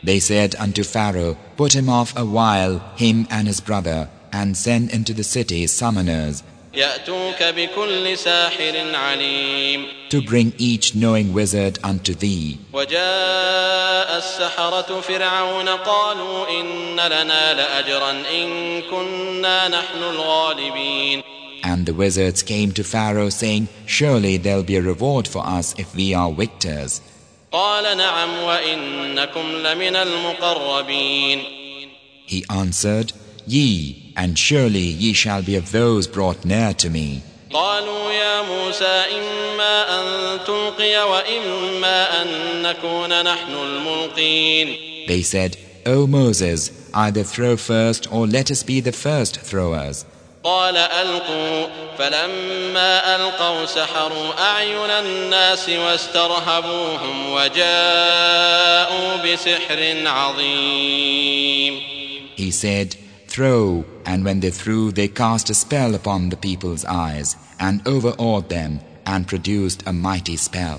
They said unto Pharaoh, Put him off a while, him and his brother, and send into the city summoners, يأتوك بكل ساحر عليم. to bring each knowing wizard unto thee. وجاء السحرة فرعون قالوا إن لنا لأجرا إن كنا نحن الغالبين. And the wizards came to Pharaoh, saying, Surely there'll be a reward for us if we are victors. قال نعم وإنكم لمن المقربين. He answered, Ye, and surely ye shall be of those brought near to me. قالوا يا موسى إما أن تلقي وإما أن نكون نحن الملقين. They said, O Moses, either throw first or let us be the first throwers. قال ألقوا فلما ألقوا سحروا أعين الناس واسترهبوهم وجاءوا بسحر عظيم. He said, Throw, and when they threw, they cast a spell upon the people's eyes, and overawed them, and produced a mighty spell.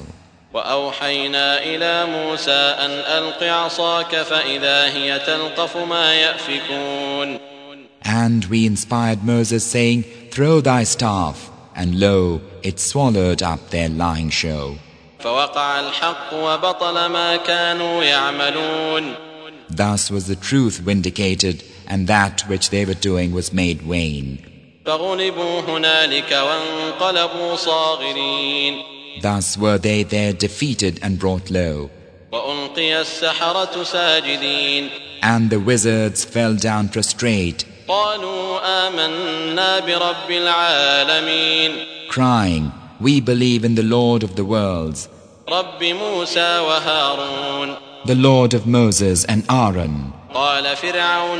وأوحينا إلى موسى أن ألق عصاك فإذا هي تلقف ما يأفكون. And we inspired Moses, saying, Throw thy staff, and lo, it swallowed up their lying show. فوقع الحق وبطل ما كانوا يعملون. Thus was the truth vindicated, and that which they were doing was made vain. فغلبوا هنالك وانقلبوا صاغرين. Thus were they there defeated and brought low. وألقي السحرة ساجدين. And the wizards fell down prostrate, قالوا آمنا برب العالمين. crying, We believe in the Lord of the worlds, رب موسى وهارون. the Lord of Moses and Aaron. قال فرعون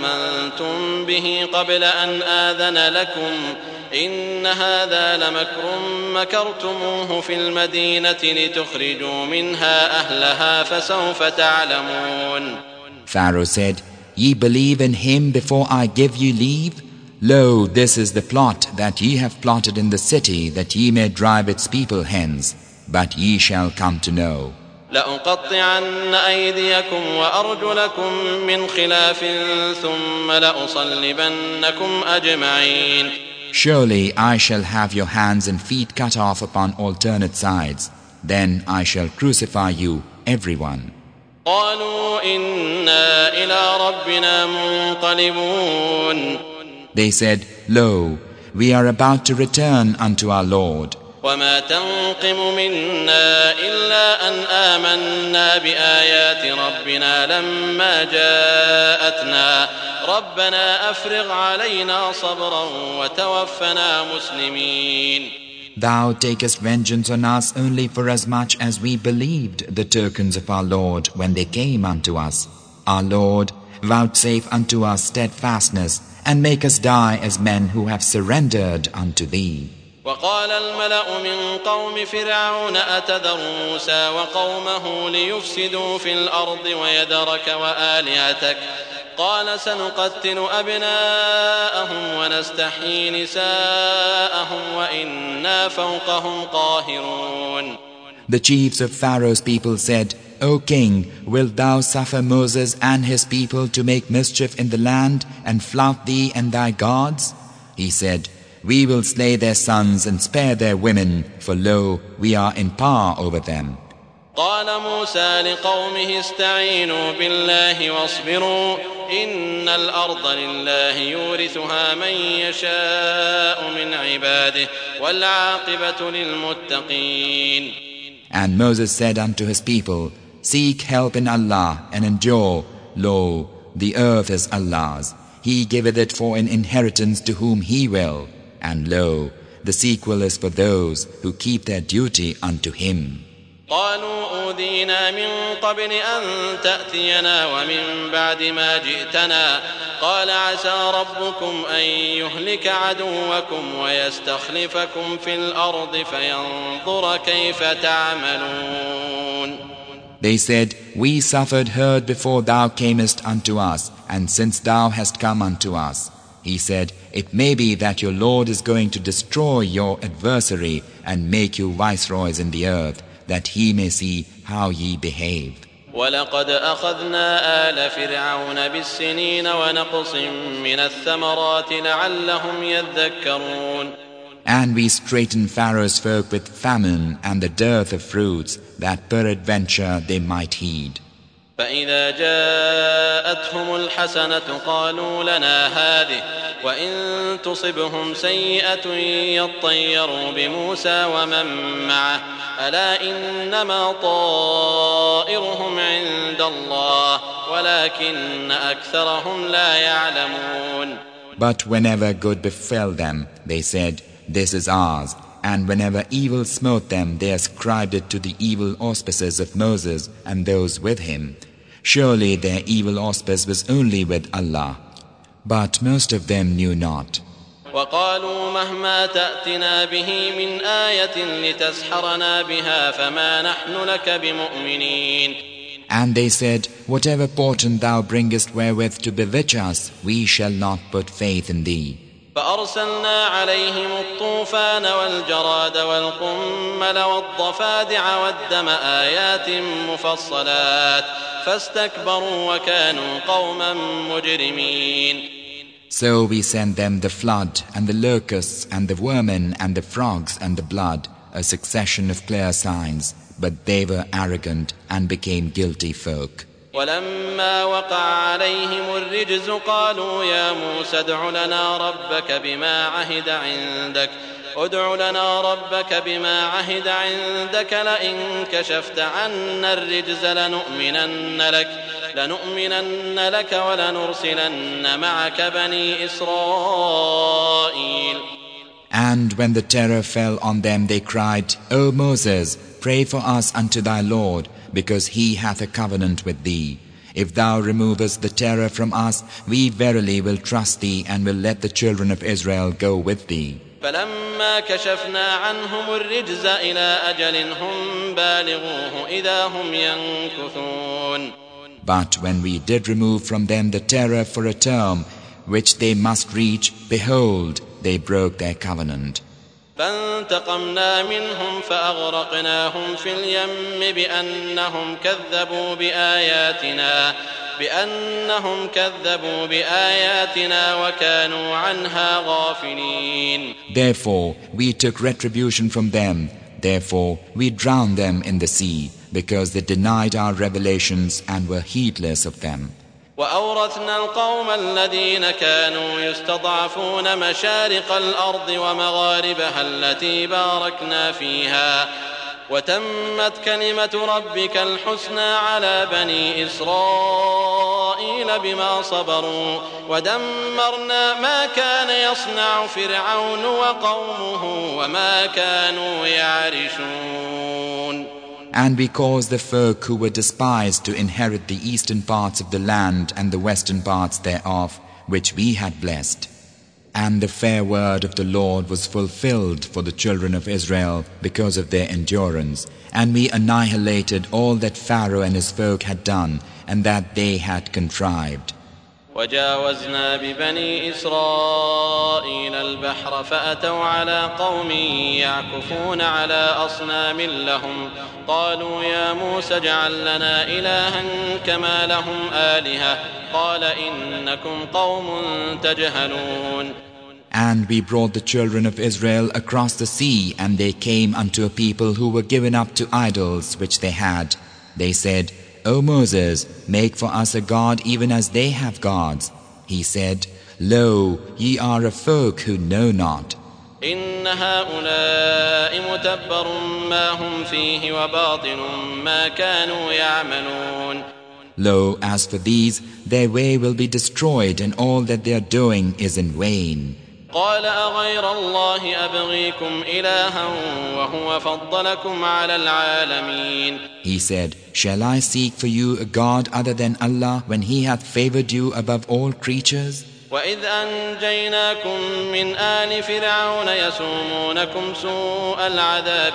آمنتم به قبل أن آذن لكم إن هذا لمكر مكرتموه في المدينة لتخرجوا منها أهلها فسوف تعلمون. Pharaoh said, Ye believe in him before I give you leave? Lo, this is the plot that ye have plotted in the city, that ye may drive its people hence, but ye shall come to know. لأقطعن أيديكم وأرجلكم من خلاف ثم لأصلبنكم أجمعين. Surely I shall have your hands and feet cut off upon alternate sides. Then I shall crucify you, everyone. قالوا إنا إلى ربنا منقلبون. They said, Lo, we are about to return unto our Lord. وما تنقم منا إلا أن آمنا بآيات ربنا لما جاءتنا ربنا أفرغ علينا صبرا وتوفنا مسلمين. Thou takest vengeance on us only for as much as we believed the tokens of our Lord when they came unto us. Our Lord, vouchsafe unto us steadfastness, and make us die as men who have surrendered unto thee. وقال الملأ من قوم فرعون أتذر موسى وقومه ليفسدوا في الأرض ويذرك وآلهتك قال سنقتل أبناءهم ونستحيي نساءهم وإنا فوقهم قاهرون. The chiefs of Pharaoh's people said, O king, wilt thou suffer Moses and his people to make mischief in the land and flout thee and thy gods? He said, We will slay their sons and spare their women, for lo, we are in power over them. قال موسى لقومه استعينوا بالله واصبروا إن الأرض لله يورثها من يشاء من عباده والعاقبة للمتقين. And Moses said unto his people, Seek help in Allah and endure. Lo, the earth is Allah's. He giveth it for an inheritance to whom He will. And lo, the sequel is for those who keep their duty unto Him. قالوا أوذينا من قبل أن تأتينا ومن بعد ما جئتنا قال عسى ربكم أن يهلك عدوكم ويستخلفكم في الأرض فينظر كيف تعملون. They said, We suffered hurt before thou camest unto us, and since thou hast come unto us. He said, It may be that your Lord is going to destroy your adversary and make you viceroys in the earth, that He may see how ye behave. ولقد أخذنا آل فرعون بالسنين ونقص من الثمرات لعلهم يذكرون. And we straitened Pharaoh's folk with famine and the dearth of fruits, that peradventure they might heed. فإذا جاءتهم الحسنة قالوا لنا هذه وإن تصبهم سيئة يطيروا بموسى ومن معه ألا إنما طائرهم عند الله ولكن أكثرهم لا يعلمون. But whenever good befell them, they said, "This is ours." And whenever evil smote them, they ascribed it to the evil auspices of Moses and those with him. Surely their evil auspice was only with Allah. But most of them knew not. وقالوا مهما تأتنا به من آية لتسحرنا بها فما نحن لك بمؤمنين. And they said, "Whatever portent thou bringest wherewith to bewitch us, we shall not put faith in thee." فأرسلنا عليهم الطوفان والجراد والقمل والضفادع والدم آيات مفصلات فاستكبروا وكانوا قوما مجرمين. So we sent them the flood and the locusts and the vermin and the frogs and the blood, a succession of clear signs, but they were arrogant and became guilty folk. ولما وقع عليهم الرجز قالوا يا موسى ادع لنا ربك بما عهد عندك لئن كشفت عنا الرجز لنؤمنن لك ولنرسلن معك بني إسرائيل. And when the terror fell on them, they cried, "O Moses, pray for us unto thy Lord, because he hath a covenant with thee. If thou removest the terror from us, we verily will trust thee and will let the children of Israel go with thee." فلما كشفنا عنهم الرجز إلى أجل هم بالغوه إذا هم ينكثون. But when we did remove from them the terror for a term which they must reach, behold, they broke their covenant. فانتقمنا منهم فأغرقناهم في اليم بأنهم كذبوا بآياتنا وكانوا عنها غافلين. Therefore we took retribution from them. Therefore we drowned them in the sea, because they denied our revelations and were heedless of them. وأورثنا القوم الذين كانوا يستضعفون مشارق الأرض ومغاربها التي باركنا فيها وتمت كلمة ربك الحسنى على بني إسرائيل بما صبروا ودمرنا ما كان يصنع فرعون وقومه وما كانوا يعرشون. And we caused the folk who were despised to inherit the eastern parts of the land and the western parts thereof, which we had blessed. And the fair word of the Lord was fulfilled for the children of Israel because of their endurance. And we annihilated all that Pharaoh and his folk had done and that they had contrived. وجاوزنا ببني إسرائيل البحر فأتوا على قوم يعكفون على أصنام لهم قالوا يا موسى اجعل لنا إلها كما لهم آلهة قال إنكم قوم تجهلون. And we brought the children of Israel across the sea, and they came unto a people who were given up to idols which they had. They said, "O Moses, make for us a god even as they have gods." He said, "Lo, ye are a folk who know not. إن هؤلاء متبر ما هم فيه وباطل ما كانوا يعملون. Lo, as for these, their way will be destroyed, and all that they are doing is in vain." قال أغير الله أبغيكم إلها وهو فضلكم على العالمين. He said, "Shall I seek for you a god other than Allah when He hath favored you above all creatures?" وإذ أنجيناكم من آل فرعون يسومونكم سوء العذاب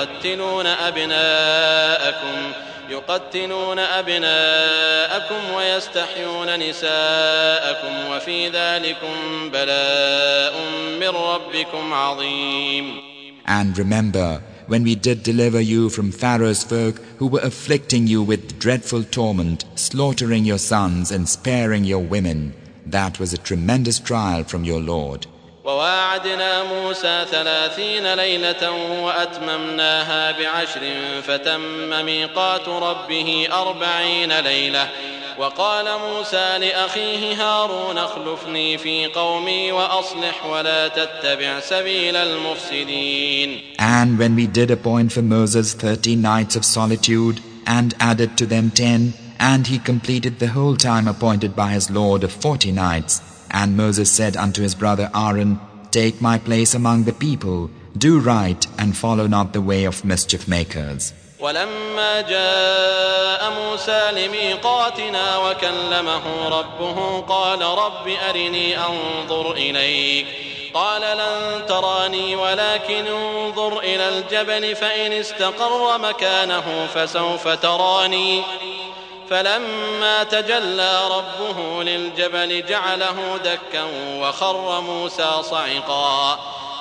يقتلون أبناءكم ويستحيون نساءكم وفي ذلكم بلاء من ربكم عظيم. And remember when we did deliver you from Pharaoh's folk who were afflicting you with dreadful torment, slaughtering your sons and sparing your women. That was a tremendous trial from your Lord. وواعدنا موسى 30 ليلة وأتممناها ب10 فتم ميقات ربه 40 ليلة وقال موسى لأخيه هارون اخلفني في قومي وأصلح ولا تتبع سبيل المفسدين. And when we did appoint for Moses 30 nights of solitude and added to them 10, and he completed the whole time appointed by his Lord of 40 nights, and Moses said unto his brother Aaron, Take my place among the people, do right and follow not the way of mischief makers. ولما جاء موسى لميقاتنا وكلمه ربه قال رب أرني أنظر إليك قال لن تراني ولكن انظر إلى الجبل فإن استقر مكانه فسوف تراني فلما تجلى ربه للجبل جعله دكا وخر موسى صعقا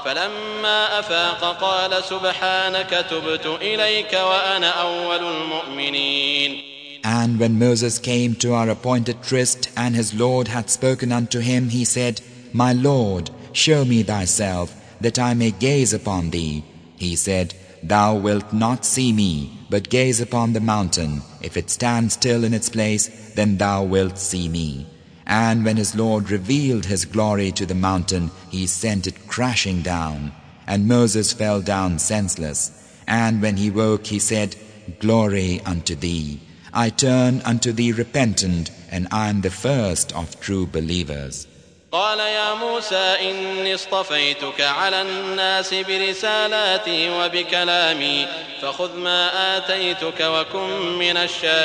فلما أفاق قال سبحانك تبت إليك وأنا أول المؤمنين. And when Moses came to our appointed tryst and his Lord had spoken unto him, he said, My Lord, show me thyself, that I may gaze upon thee. He said, Thou wilt not see me, but gaze upon the mountain. If it stands still in its place, then thou wilt see me. And when his Lord revealed his glory to the mountain, he sent it crashing down. And Moses fell down senseless. And when he woke, he said, Glory unto thee. I turn unto thee repentant, and I am the first of true believers. قال يا موسى إني اصطفيتك على الناس برسالاتي وبكلامي فخذ ما آتيتك وكن من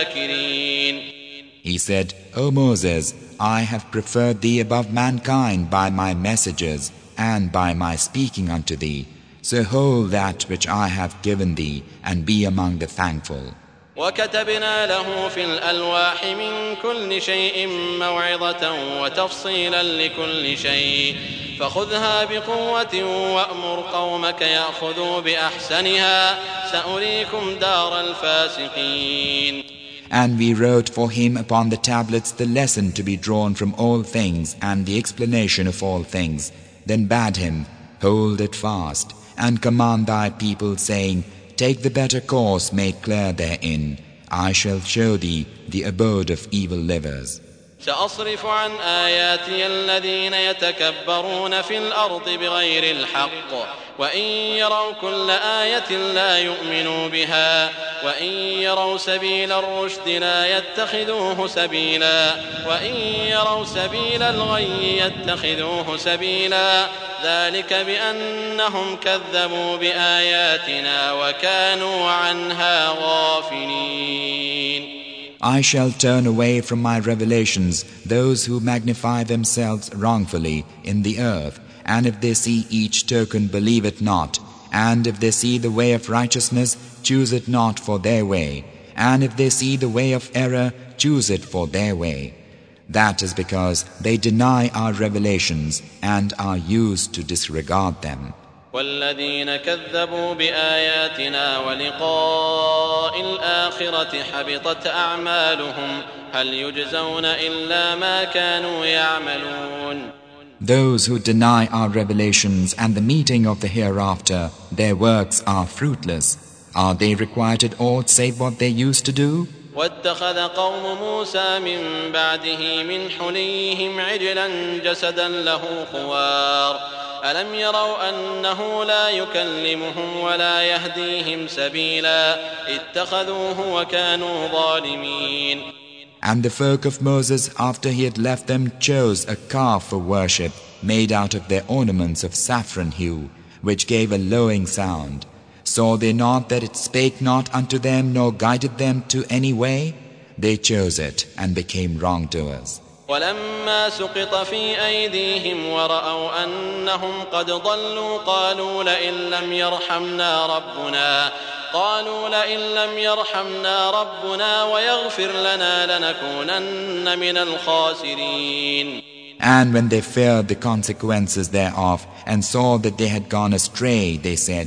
الشاكرين. He said, O Moses, I have preferred thee above mankind by my messages and by my speaking unto thee. So hold that which I have given thee and be among the thankful. وكتبنا له في الألواح من كل شيء موعظة وتفصيلا لكل شيء فخذها بقوة وأمر قومك يأخذوا بأحسنها سأريكم دار الفاسقين. And we wrote for him upon the tablets the lesson to be drawn from all things and the explanation of all things. Then bade him, Hold it fast, and command thy people, saying, Take the better course made clear therein. I shall show thee the abode of evil livers. سأصرف عن آياتي الذين يتكبرون في الأرض بغير الحق وإن يروا كل آية لا يؤمنوا بها وإن يروا سبيل الرشد لا يتخذوه سبيلا وإن يروا سبيل الغي يتخذوه سبيلا ذلك بأنهم كذبوا بآياتنا وكانوا عنها غافلين. I shall turn away from my revelations those who magnify themselves wrongfully in the earth, and if they see each token, believe it not, and if they see the way of righteousness, choose it not for their way, and if they see the way of error, choose it for their way. That is because they deny our revelations and are used to disregard them. والذين كذبوا بآياتنا ولقاء الآخرة حبطت أعمالهم هل يجزون إلا ما كانوا يعملون. Those who deny our revelations and the meeting of the hereafter, their works are fruitless. Are they requited aught save what they used to do? واتخذ قوم موسى من بعده من حليهم عجلا جسدا له خوار ألم يروا أنه لا يكلمهم ولا يهديهم سبيلا اتخذوه وكانوا ظالمين. And the folk of Moses, after he had left them, chose a calf for worship, made out of their ornaments of saffron hue, which gave a lowing sound. Saw they not that it spake not unto them, nor guided them to any way? They chose it, and became wrongdoers. ولما سقط في أيديهم ورأوا أنهم قد ضلوا قالوا لئن لم يرحمنا ربنا ويغفر لنا لنكونن من الخاسرين. And when they feared the consequences thereof and saw that they had gone astray, they said,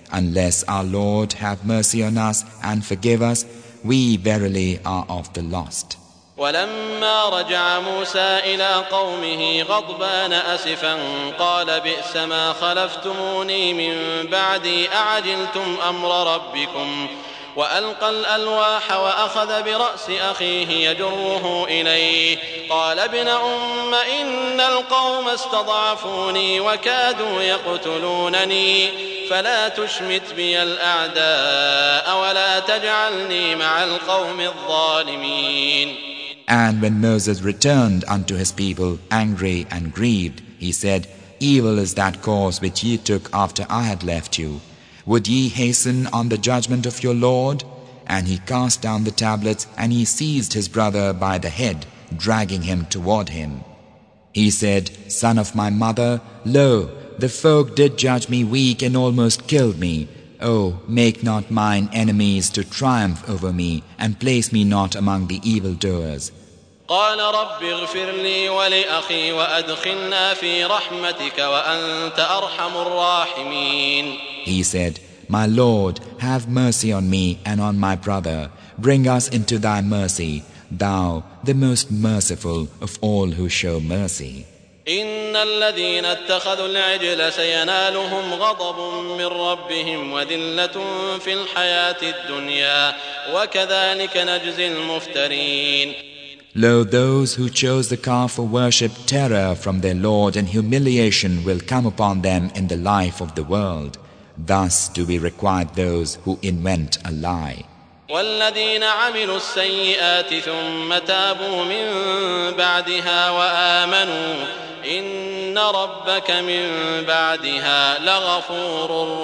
Unless our Lord have mercy on us and forgive us, we verily are of the lost. ولما رجع موسى إلى قومه غضبان أسفا قال بئس ما خلفتموني من بعدي أعجلتم أمر ربكم وألقى الألواح وأخذ برأس أخيه يجره إليه قال ابن أم إن القوم استضعفوني وكادوا يقتلونني فلا تشمت بي الأعداء ولا تجعلني مع القوم الظالمين. And when Moses returned unto his people, angry and grieved, he said, Evil is that course which ye took after I had left you. Would ye hasten on the judgment of your Lord? And he cast down the tablets, and he seized his brother by the head, dragging him toward him. He said, Son of my mother, lo, the folk did judge me weak and almost killed me. Oh, make not mine enemies to triumph over me, and place me not among the evildoers. قال رب اغفر لي ولأخي وأدخلنا في رحمتك وأنت أرحم الراحمين. He said, My Lord, have mercy on me and on my brother. Bring us into thy mercy, thou, the most merciful of all who show mercy. إن الذين اتخذوا العجل سينالهم غضب من ربهم وذلة في الحياة الدنيا وكذلك نجزي المفترين. Lo, those who chose the calf for worship, terror from their Lord and humiliation will come upon them in the life of the world. Thus do we requite those who invent a lie. والذين عملوا السيئات ثم تابوا من بعدها وآمنوا إن ربك من بعدها لغفور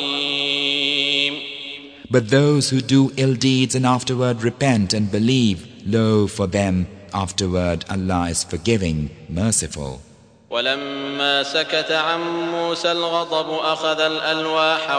رحيم. But those who do ill deeds and afterward repent and believe, lo, for them afterward Allah is forgiving, merciful. ولما سكت عن موسى الغضب أخذ الألواح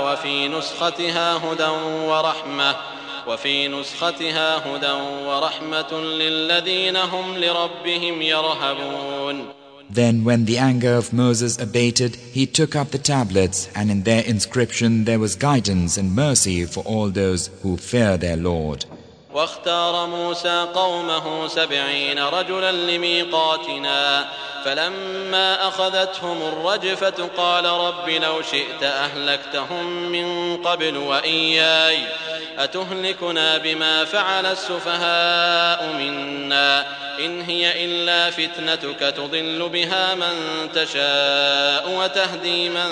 وفي نسختها هدى ورحمة للذين هم لربهم يرهبون. Then when the anger of Moses abated, he took up the tablets, and in their inscription there was guidance and mercy for all those who fear their Lord. واختار موسى قومه 70 رجلا لميقاتنا فلما أخذتهم الرجفة قال رب لو شئت أهلكتهم من قبل وإياي أتهلكنا بما فعل السفهاء منا إن هي إلا فتنتك تضل بها من تشاء وتهدي من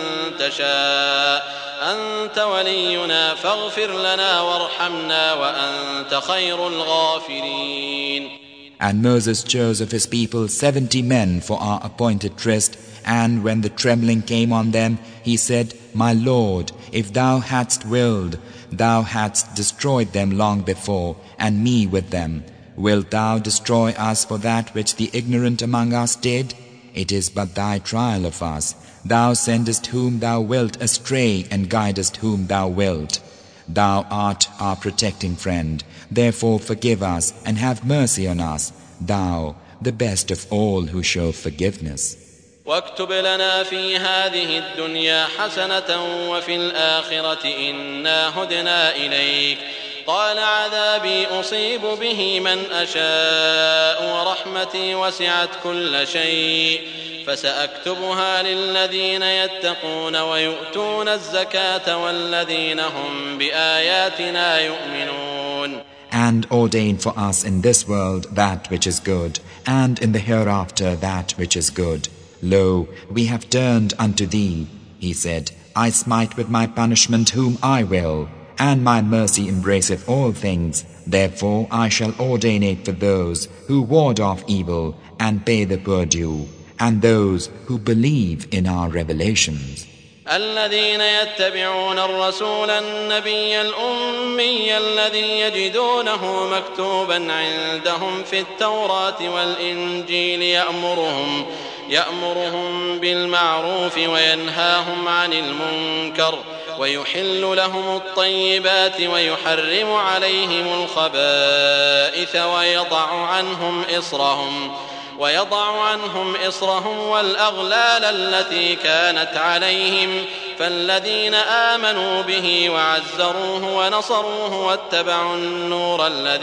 تشاء أنت ولينا فاغفر لنا وارحمنا وأنت خير الغافرين. And Moses chose of his people 70 men for our appointed tryst, and when the trembling came on them, he said, My Lord, if thou hadst willed, thou hadst destroyed them long before, and me with them. Wilt thou destroy us for that which the ignorant among us did? It is but thy trial of us. Thou sendest whom thou wilt astray, and guidest whom thou wilt. Thou art our protecting friend. Therefore forgive us, and have mercy on us, thou, the best of all who show forgiveness. واكتب لنا في هذه الدنيا حسنة وفي الآخرة إنا هدنا إليك قال عذابي أصيب به من أشاء ورحمتي وسعت كل شيء فسأكتبها للذين يتقون ويؤتون الزكاة والذين هم بآياتنا يؤمنون. And ordain for us in this world that which is good, and in the hereafter that which is good. Lo, we have turned unto thee. He said, I smite with my punishment whom I will, and my mercy embraceth all things. Therefore I shall ordain it for those who ward off evil and pay the poor due, and those who believe in our revelations. الذين يتبعون الرسول النبي الأمي الذي يجدونه مكتوبا عندهم في التوراة والإنجيل يأمرهم بالمعروف وينهاهم عن المنكر ويحل لهم الطيبات ويحرم عليهم الخبائث ويضع عنهم إصرهم والأغلال التي كانت عليهم فالذين آمنوا به وعزروه ونصروه واتبعوا النور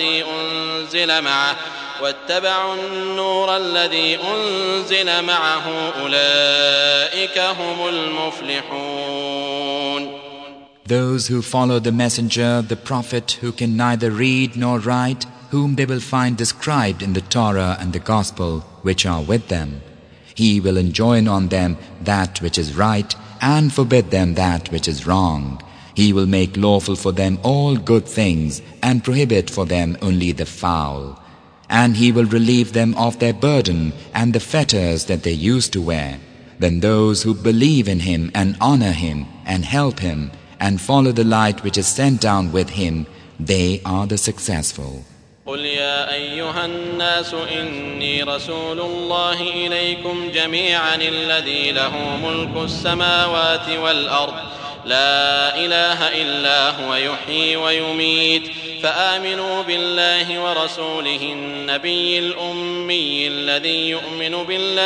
الذي أنزل معه أولئك هم المفلحون. Those who follow the messenger, the prophet who can neither read nor write, whom they will find described in the Torah and the Gospel which are with them. He will enjoin on them that which is right and forbid them that which is wrong. He will make lawful for them all good things and prohibit for them only the foul. And He will relieve them of their burden and the fetters that they used to wear. Then those who believe in Him and honor Him and help Him and follow the light which is sent down with Him, they are the successful. قل يا أيها الناس إني رسول الله إليكم جميعا الذي له ملك السماوات والأرض لا إله إلا هو يحيي ويميت فآمنوا بالله ورسوله النبي الأمي الذي يؤمن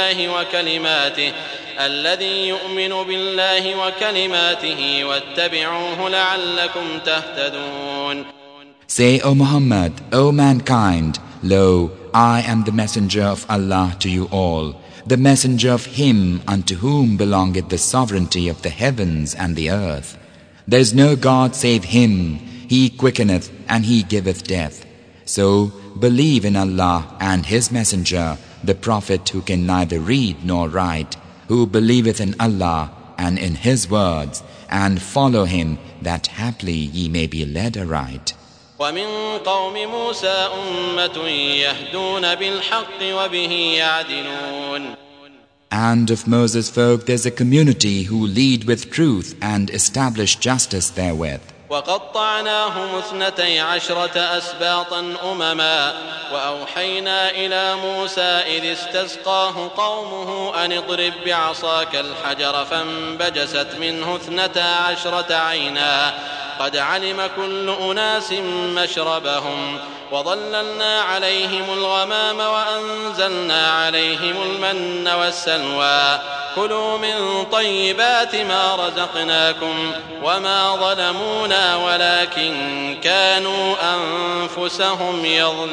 بالله وكلماته واتبعوه لعلكم تهتدون. Say, O Muhammad, O mankind, lo, I am the messenger of Allah to you all, the messenger of Him unto whom belongeth the sovereignty of the heavens and the earth. There is no God save Him. He quickeneth and He giveth death. So believe in Allah and His messenger, the prophet who can neither read nor write, who believeth in Allah and in His words, and follow Him, that haply ye may be led aright. ومن قوم موسى أمة يهدون بالحق وبه يعدلون. And of Moses' folk there is a community who lead with truth and establish justice therewith. وقطعناهم 12 أسباطا أمما وأوحينا إلى موسى إذ استسقاه قومه أن اضرب بعصاك الحجر فانبجست منه 12 عينا قد علم كل أناس مشربهم وظللنا عليهم الغمام وأنزلنا عليهم المن والسلوى كلوا من طيبات ما رزقناكم وما ظلمونا ولكن كانوا أنفسهم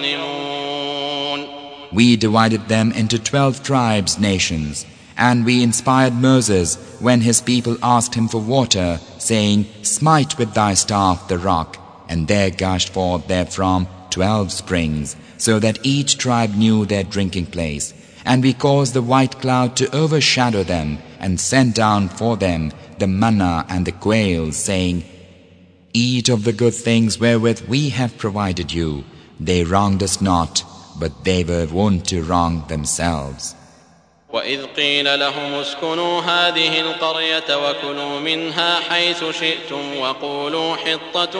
يظلمون. We divided them into 12 tribes, nations, and we inspired Moses when his people asked him for water, saying, Smite with thy staff the rock, and there gushed forth therefrom 12 springs, so that each tribe knew their drinking place. And we caused the white cloud to overshadow them, and sent down for them the manna and the quail, saying, Eat of the good things wherewith we have provided you. They wronged us not, but they were wont to wrong themselves. وإذ قيل لهم اسكنوا هذه القرية وكلوا منها حيث شئتم وقولوا حطة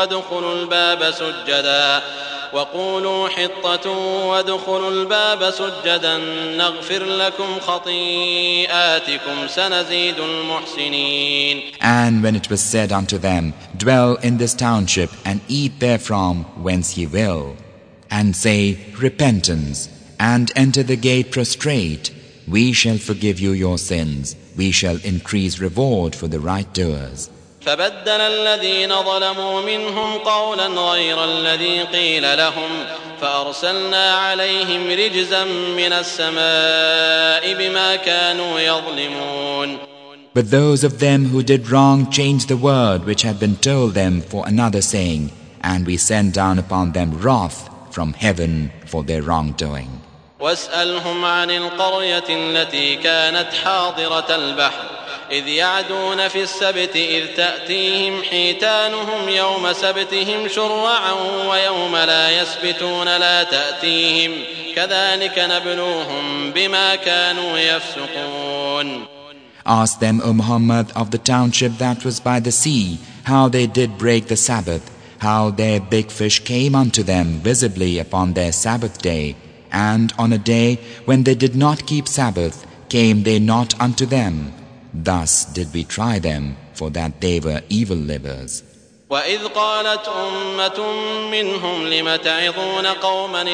وادخلوا الباب سجدا نغفر لكم خطيئاتكم سنزيد المحسنين. And when it was said unto them, Dwell in this township and eat therefrom whence ye will, and say, Repentance, and enter the gate prostrate, we shall forgive you your sins, we shall increase reward for the right doers. فبدل الذين ظلموا منهم قولا غير الذي قيل لهم فأرسلنا عليهم رجزا من السماء بما كانوا يظلمون. But those of them who did wrong changed the word which had been told them for another saying, and we sent down upon them wrath from heaven for their wrongdoing. واسألهم عن القرية التي كانت حاضرة البحر إذ يعدون في السبت إذ تأتيهم حيتانهم يوم سبتهم شرعا ويوم لا يسبتون لا تأتيهم كذلك نبلوهم بما كانوا يفسقون. Ask them, O Muhammad, of the township that was by the sea, how they did break the Sabbath, how their big fish came unto them visibly upon their Sabbath day, and on a day when they did not keep Sabbath, came they not unto them. Thus did we try them, for that they were evil livers. وإذ قالت أمة منهم لم تعظون قوما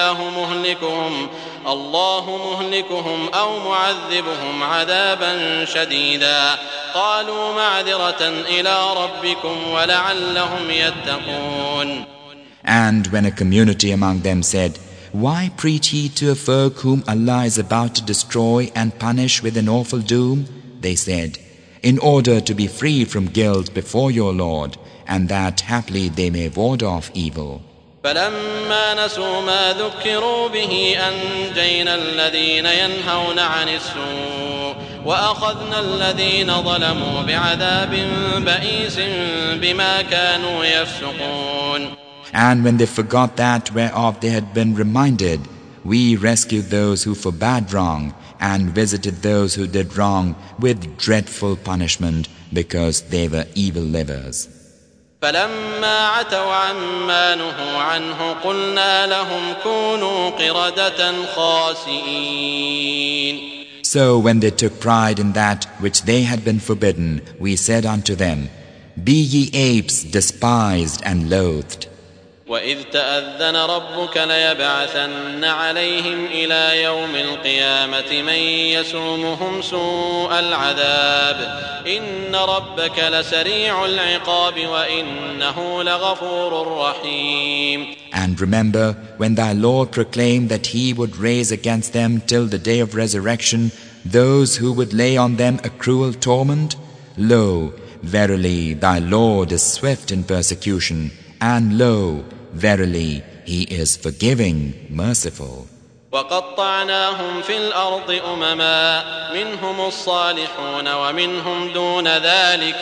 الله مهلكهم أو معذبهم عذابا شديدا قالوا معذرة إلى ربكم ولعلهم يتقون. And when a community among them said, "Why preach ye to a folk whom Allah is about to destroy and punish with an awful doom?" They said, "In order to be free from guilt before your Lord, and that haply they may ward off evil." فلما نسوا ما ذكروا به أنجينا الذين ينهون عن السوء وأخذنا الذين ظلموا بعذاب بئيس بما كانوا يفسقون. And when they forgot that whereof they had been reminded, we rescued those who forbade wrong and visited those who did wrong with dreadful punishment because they were evil livers. فلما عتوا عما نهوا عنه قلنا لهم كونوا قردة خاسئين. So when they took pride in that which they had been forbidden, we said unto them, "Be ye apes despised and loathed." وإذ تأذن ربك ليبعثن عليهم إلى يوم القيامة من يسومهم سوء العذاب إن ربك لسريع العقاب وإنه لغفور رحيم. And remember when thy Lord proclaimed that he would raise against them till the day of resurrection those who would lay on them a cruel torment? Lo, verily thy Lord is swift in persecution, and lo, verily, he is forgiving, merciful. وقطعناهم في الأرض أمما منهم الصالحون ومنهم دون ذلك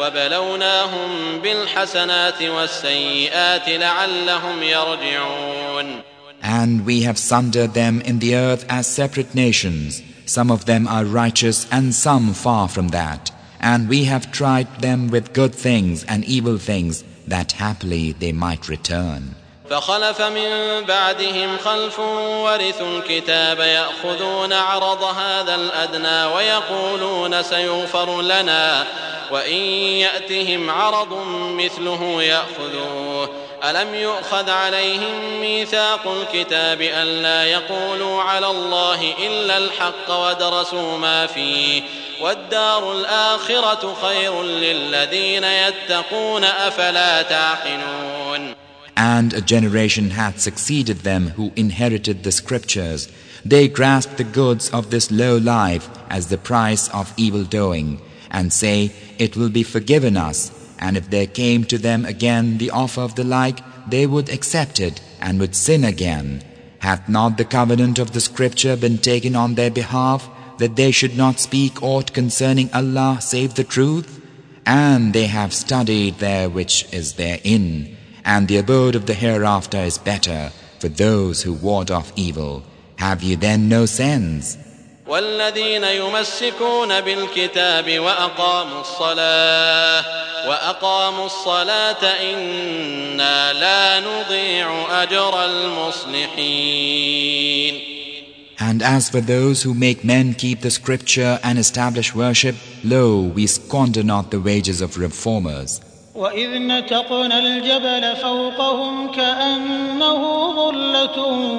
وبلوناهم بالحسنات والسيئات لعلهم يرجعون. And we have sundered them in the earth as separate nations. Some of them are righteous and some far from that. And we have tried them with good things and evil things, that happily they might return. فخلف من بعدهم خلف ورثوا الكتاب يأخذون عرض هذا الأدنى ويقولون سيغفر لنا وإن يأتهم عرض مثله يأخذوه ألم يؤخذ عليهم ميثاق الكتاب ألا يقولوا على الله إلا الحق ودرسوا ما فيه والدار الآخرة خير للذين يتقون أفلا تعقلون. And a generation hath succeeded them who inherited the scriptures. They grasp the goods of this low life as the price of evil doing, and say, "It will be forgiven us." And if there came to them again the offer of the like, they would accept it and would sin again. Hath not the covenant of the scripture been taken on their behalf, that they should not speak aught concerning Allah save the truth? And they have studied there which is therein, and the abode of the hereafter is better for those who ward off evil. Have you then no sense? والذين يمسكون بالكتاب وأقاموا الصلاة إنا لا نضيع أجر المصلحين. And as for those who make men keep the scripture and establish worship, lo, we squander not the wages of reformers. وإذ نتقنا الجبل فوقهم كأنه ظلة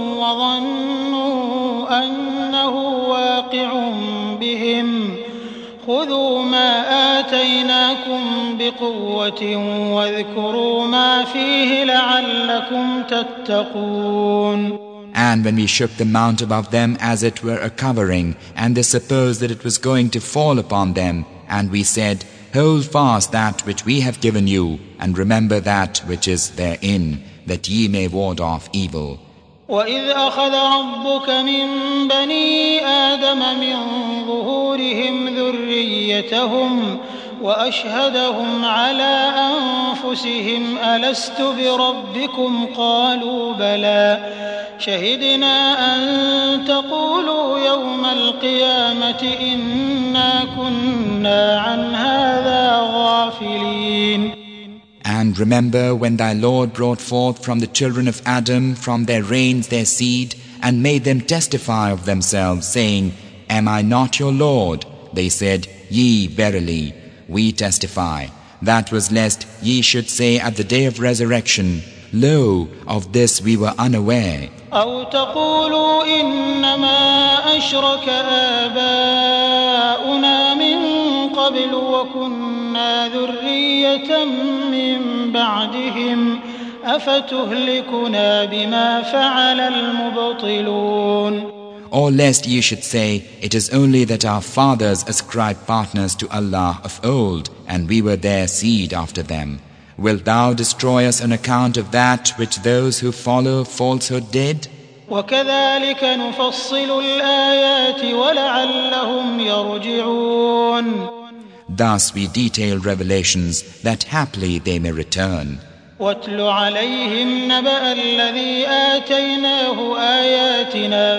وظنوا أنه واقع بهم خذوا ما آتيناكم بقوة واذكروا ما فيه لعلكم تتقون. And when we shook the mount above them as it were a covering, and they supposed that it was going to fall upon them, and we said, "Hold fast that which we have given you, and remember that which is therein, that ye may ward off evil." وَإِذْ أَخَذَ رَبُّكَ مِنْ بَنِي آدَمَ مِنْ ظُهُورِهِمْ ذُرِّيَّتَهُمْ وَأَشْهَدَهُمْ عَلَى أَنفُسِهِمْ أَلَسْتُ بِرَبِّكُمْ قَالُوا بَلَى شَهِدْنَا أَن تَقُولُوا يَوْمَ الْقِيَامَةِ إِنَّا كُنَّا عَنْ هَذَا غَافِلِينَ. And remember when thy Lord brought forth from the children of Adam from their reigns their seed, and made them testify of themselves, saying, "Am I not your Lord?" They said, "Yea, verily, we testify." That was lest ye should say at the day of resurrection, Lo, of this we were unaware. أو تقولوا إنما أشرك آباؤنا من قبل وكنا ذرية من بعدهم أفتهلكنا بما فعل المبطلون. Or lest ye should say, It is only that our fathers ascribed partners to Allah of old, and we were their seed after them. Wilt thou destroy us on account of that which those who follow falsehood did? وكذلك نفصل الآيات ولعلهم يرجعون. Thus we detail revelations that haply they may return. واتل عليهم نبأ الذي آتيناه آياتنا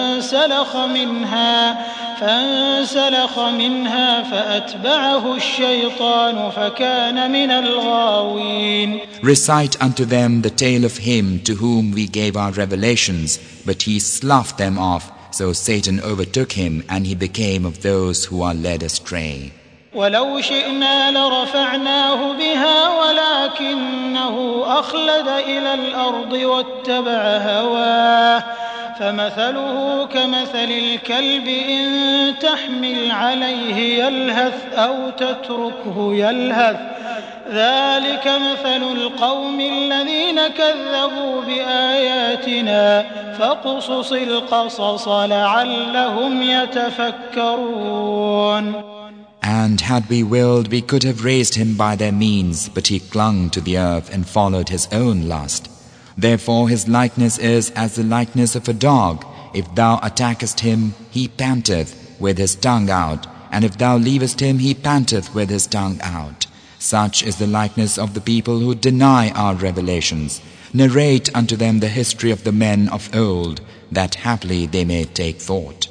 فانسلخ منها فأتبعه الشيطان فكان من الغاوين. Recite unto them the tale of him to whom we gave our revelations, but he sloughed them off, so Satan overtook him and he became of those who are led astray. ولو شئنا لرفعناه بها ولكنه أخلد إلى الأرض واتبع هواه فمثله كمثل الكلب إن تحمل عليه يلهث أو تتركه يلهث ذلك مثل القوم الذين كذبوا بآياتنا فاقصص القصص لعلهم يتفكرون. And had we willed, we could have raised him by their means, but he clung to the earth and followed his own lust. Therefore his likeness is as the likeness of a dog. If thou attackest him, he panteth with his tongue out, and if thou leavest him, he panteth with his tongue out. Such is the likeness of the people who deny our revelations. Narrate unto them the history of the men of old, that haply they may take thought.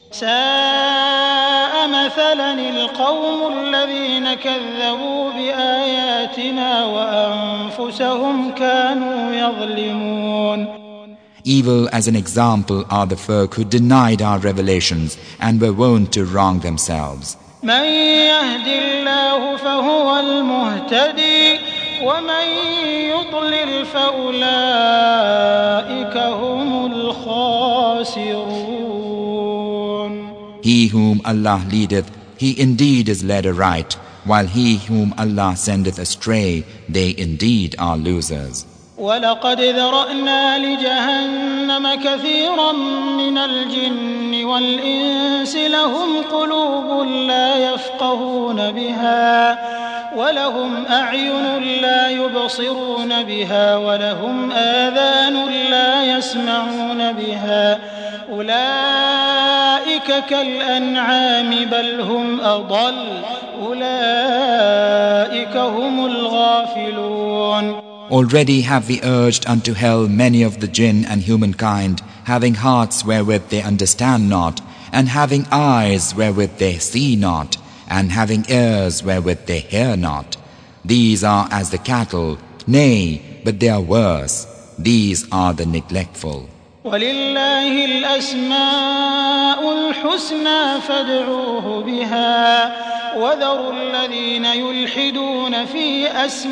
ساء مثلا القوم الذين كذبوا بآياتنا وأنفسهم كانوا يظلمون. Evil as an example are the folk who denied our revelations and were wont to wrong themselves. من يهد الله فهو المهتدي ومن يضلل فأولئك هم الخاسرون. He whom Allah leadeth, he indeed is led aright, while he whom Allah sendeth astray, they indeed are losers. ولقد ذرأنا لجهنم كثيرا من الجن والإنس لهم قلوب لا يفقهون بها ولهم أعين لا يبصرون بها ولهم آذان لا يسمعون بها أولئك كالأنعام بل هم أضل أولئك هم الغافلون. Already have we urged unto hell many of the jinn and humankind, having hearts wherewith they understand not, and having eyes wherewith they see not, and having ears wherewith they hear not. These are as the cattle, nay, but they are worse. These are the neglectful. ولله الأسماء الحسنى فادعوه بها وذروا الذين يلحدون في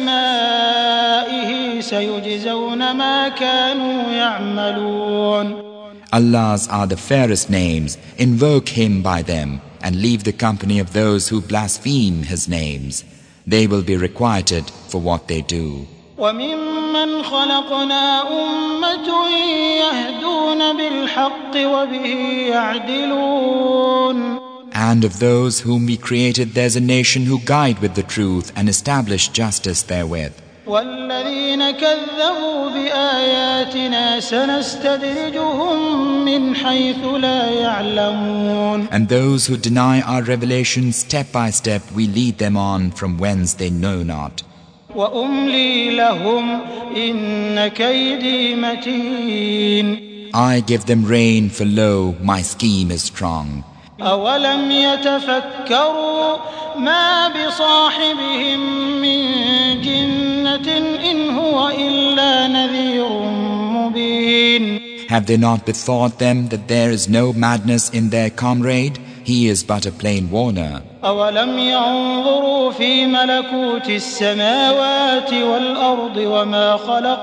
أسمائه سيجزون ما كانوا يعملون. Allah's are the fairest names, invoke Him by them, and leave the company of those who blaspheme His names. They will be requited for what they do. وممن خلقنا أمة يهدون بالحق وبه يعدلون. And of those whom we created, there's a nation who guide with the truth and establish justice therewith. والذين كذبوا بآياتنا سنستدرجهم من حيث لا يعلمون. And those who deny our revelation, step by step we lead them on from whence they know not. وأملي لهم إن كيدي متين. I give them rain, for lo, my scheme is strong. أولم يتفكروا ما بصاحبهم من جنة إن هو إلا نذير مبين. Have they not bethought them that there is no madness in their comrade? He is but a plain warner. أولم ينظروا في ملكوت السماوات والأرض وما خلق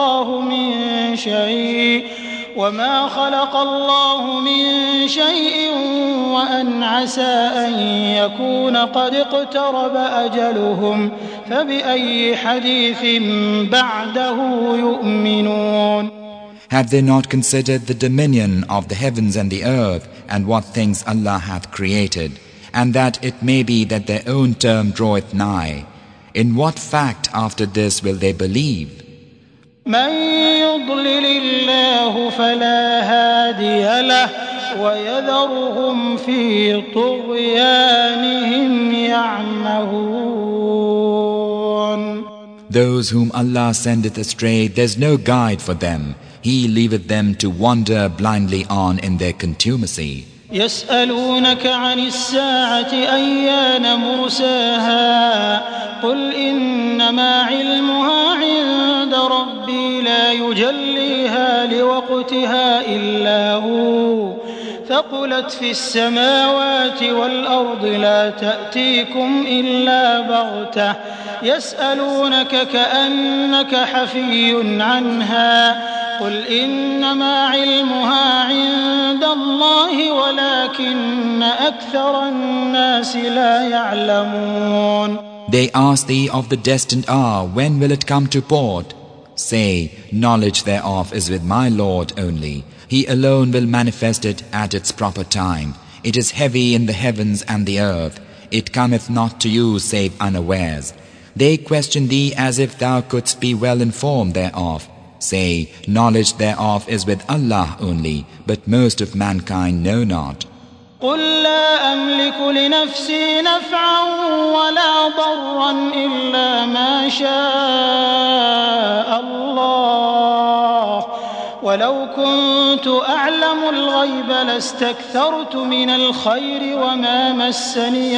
الله من شيء وأن عسى أن يكون قد اقترب أجلهم فبأي حديث بعده يؤمنون. Have they not considered the dominion of the heavens and the earth and what things Allah hath created, and that it may be that their own term draweth nigh? In what fact after this will they believe? من يضلل الله فلا هادي له ويذرهم في طغيانهم يعمهون. Those whom Allah sendeth astray, there's no guide for them. He leaveth them to wander blindly on in their contumacy. يسألونك عن الساعة أيان مرساها قل إنما علمها عند ربي لا يجليها لوقتها إلا هو ثقلت في السماوات والأرض لا تأتيكم إلا بغتة يسألونك كأنك حفي عنها قل إنما علمها عند الله ولكن أكثر الناس لا يعلمون. They ask thee of the destined hour, when will it come to port? Say, knowledge thereof is with my Lord only. He alone will manifest it at its proper time. It is heavy in the heavens and the earth. It cometh not to you save unawares. They question thee as if thou couldst be well informed thereof. Say, knowledge thereof is with Allah only, but most of mankind know not. قل لا أملك لنفسي نفعا ولا ضرا إلا ما شاء الله ولو كنت أعلم الغيب لاستكثرت من الخير وما مسني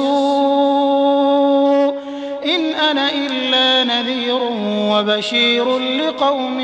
السوء إن أنا إلا نذير وبشير لقوم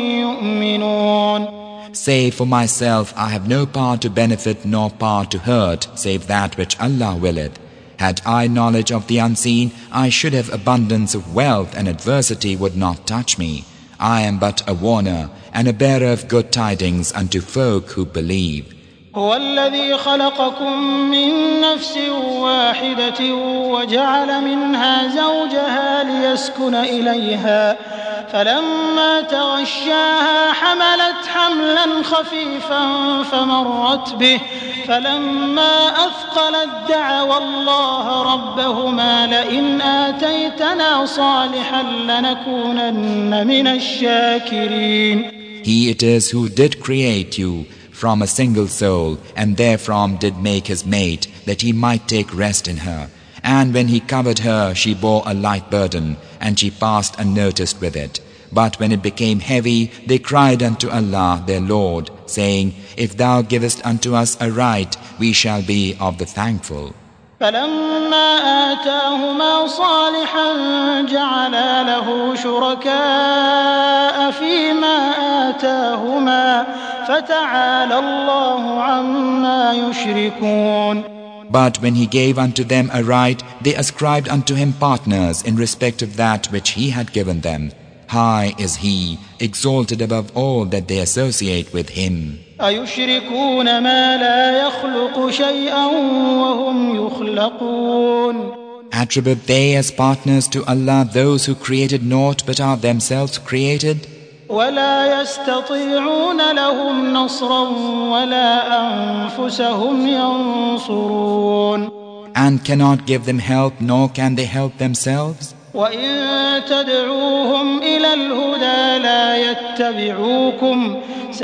يؤمنون. Say, for myself, I have no power to benefit nor power to hurt, save that which Allah willeth. Had I knowledge of the unseen, I should have abundance of wealth, and adversity would not touch me. I am but a warner and a bearer of good tidings unto folk who believe. هو الذي خلقكم من نفس واحدة وجعل منها زوجها ليسكن إليها فلما تغشاها حملت حملا خفيفا فمرت به فلما أثقلت دعوا الله ربهما لئن آتيتنا صالحا لنكونن من الشاكرين. He it is who did create you from a single soul, and therefrom did make his mate, that he might take rest in her. And when he covered her, she bore a light burden, and she passed unnoticed with it. But when it became heavy, they cried unto Allah their Lord, saying, If thou givest unto us a right, we shall be of the thankful. فلما آتاهما صالحا جعلا له شركاء فيما آتاهما فتعالى الله عما يشركون. But when he gave unto them a right, they ascribed unto him partners in respect of that which he had given them. High is he, exalted above all that they associate with him. أَيُشْرِكُونَ مَا لَا يَخْلُقُ شَيْئًا وَهُمْ يُخْلَقُونَ. Attribute they as partners to Allah those who created naught but are themselves created? وَلَا يَسْتَطِيعُونَ لَهُمْ نَصْرًا وَلَا أَنفُسَهُمْ يَنصُرُونَ. And cannot give them help, nor can they help themselves? وَإِن تَدْعُوهُمْ إِلَى الْهُدَى لَا يَتَّبِعُوكُمْ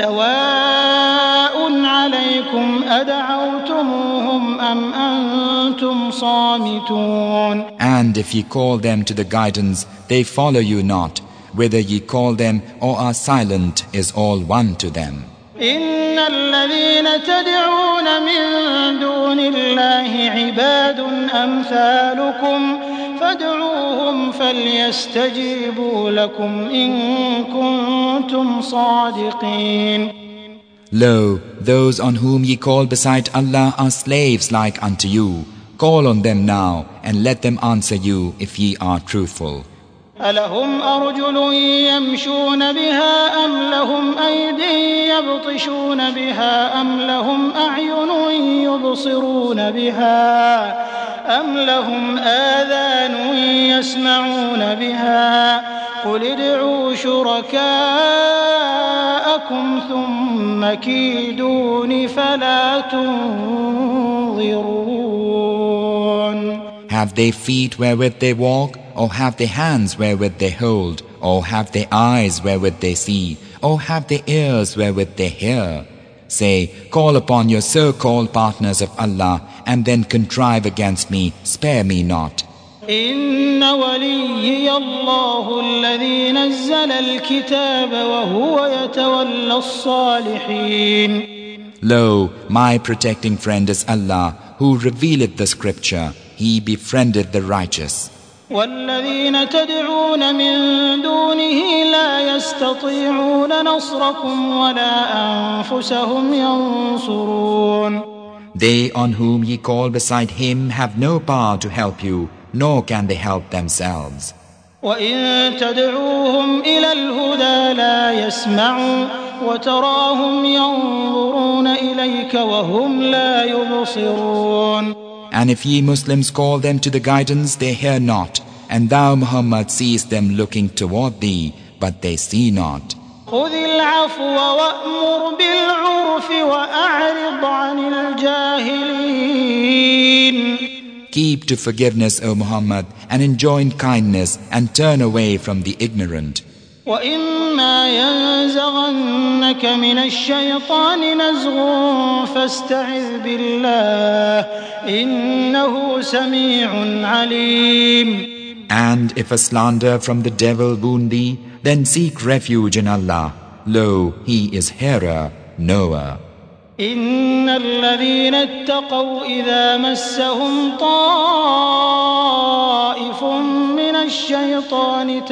سَوَاءٌ عَلَيْكُمْ أَدْعَوْتُمُوهُمْ أَمْ أَنْتُمْ صَامِتُونَ. And if ye call them to the guidance, they follow you not. Whether ye call them or are silent is all one to them. إِنَّ الَّذِينَ تَدْعُونَ مِن دُونِ اللَّهِ عِبَادٌ أَمْثَالُكُمْ فادعوهم فليستجيبوا لكم إن كنتم صادقين. Lo, those on whom ye call beside Allah are slaves like unto you. call on them now and let them answer you if ye are truthful. ألهم أرجل يمشون بها أم لهم أيدي يبطشون بها أم لهم أعين يبصرون بها أم لهم آذان يسمعون بها قل ادعوا شركاءكم ثم كيدون فلا تنظرون. Have they feet wherewith they walk, or have they hands wherewith they hold, or have they eyes wherewith they see, or have they ears wherewith they hear? Say, call upon your so-called partners of Allah, and then contrive against me, spare me not. إن وليي الله الذي نزل الكتاب وهو يتولى الصالحين. Lo, my protecting friend is Allah, who revealeth the scripture. He befriended the righteous. والذين تدعون من دونه لا يستطيعون نصركم ولا أنفسهم ينصرون. They on whom ye call beside him have no power to help you, nor can they help themselves. وإن تدعوهم إلى الهدى لا يسمعوا وتراهم ينظرون إليك وهم لا يبصرون. And if ye Muslims call them to the guidance, they hear not, and thou Muhammad seest them looking toward thee, but they see not. خذ العفو وأمر بالعرف وأعرض عن الجاهلين. Keep to forgiveness, O Muhammad, and enjoin kindness, and turn away from the ignorant. وإما ينزغنك من الشيطان نزغ فاستعذ بالله إنه سميع عليم. And if a slander from the devil wound thee, then seek refuge in Allah. Lo, He is hearer, knower. إن الذين اتقوا إذا مسهم طائف من الشيطان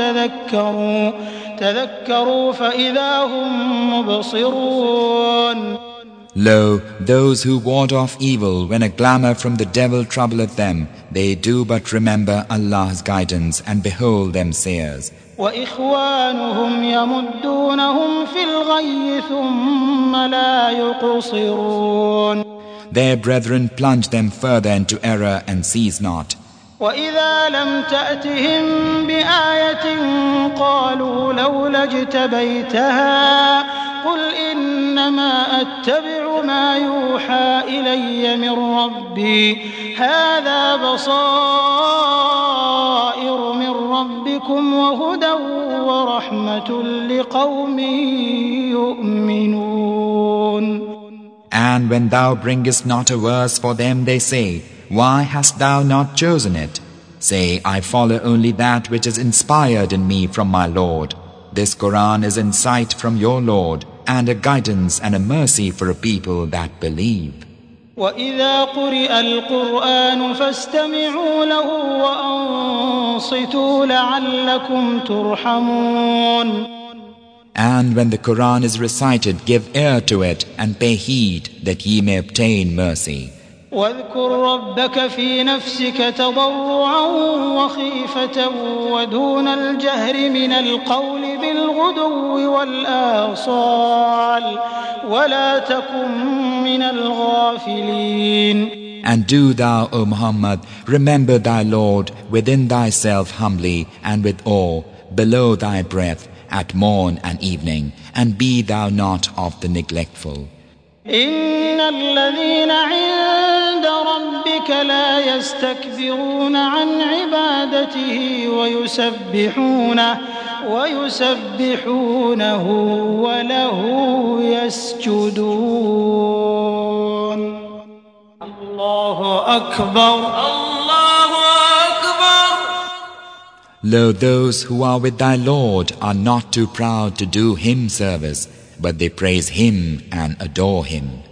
تذكروا فإذا هم مبصرون. Lo, those who ward off evil when a glamour from the devil troubleth them, they do but remember Allah's guidance, and behold them seers. وإخوانهم يمدونهم في الغي ثم لا يقصرون. Their brethren plunge them further into error and cease not. وإذا لم تأتهم بآية قالوا لولا اجتبيتها قل إنما أتبع ما يوحى إلي من ربي هذا بصائر من ربكم وهدى ورحمة لقوم يؤمنون. And when thou bringest not a verse for them, they say, why hast thou not chosen it? Say, I follow only that which is inspired in me from my Lord. This Quran is insight from your Lord, and a guidance and a mercy for a people that believe. وَإِذَا قُرِئَ الْقُرْآنُ فَاسْتَمِعُوا لَهُ وَأَنصِتُوا لَعَلَّكُمْ تُرْحَمُونَ. And when the Quran is recited, give ear to it and pay heed that ye may obtain mercy. واذكر ربك في نفسك تضرعا وخيفة ودون الجهر من القول بالغدو والآصال ولا تكن من الغافلين. And do thou, O Muhammad, remember thy Lord within thyself humbly and with awe, below thy breath, at morn and evening, and be thou not of the neglectful. إن الذين عند ربك لا يستكبرون عن عبادته ويسبحونه وله يسجدون. الله أكبر الله أكبر. Lo, those who are with thy Lord are not too proud to do him service, but they praise him and adore him.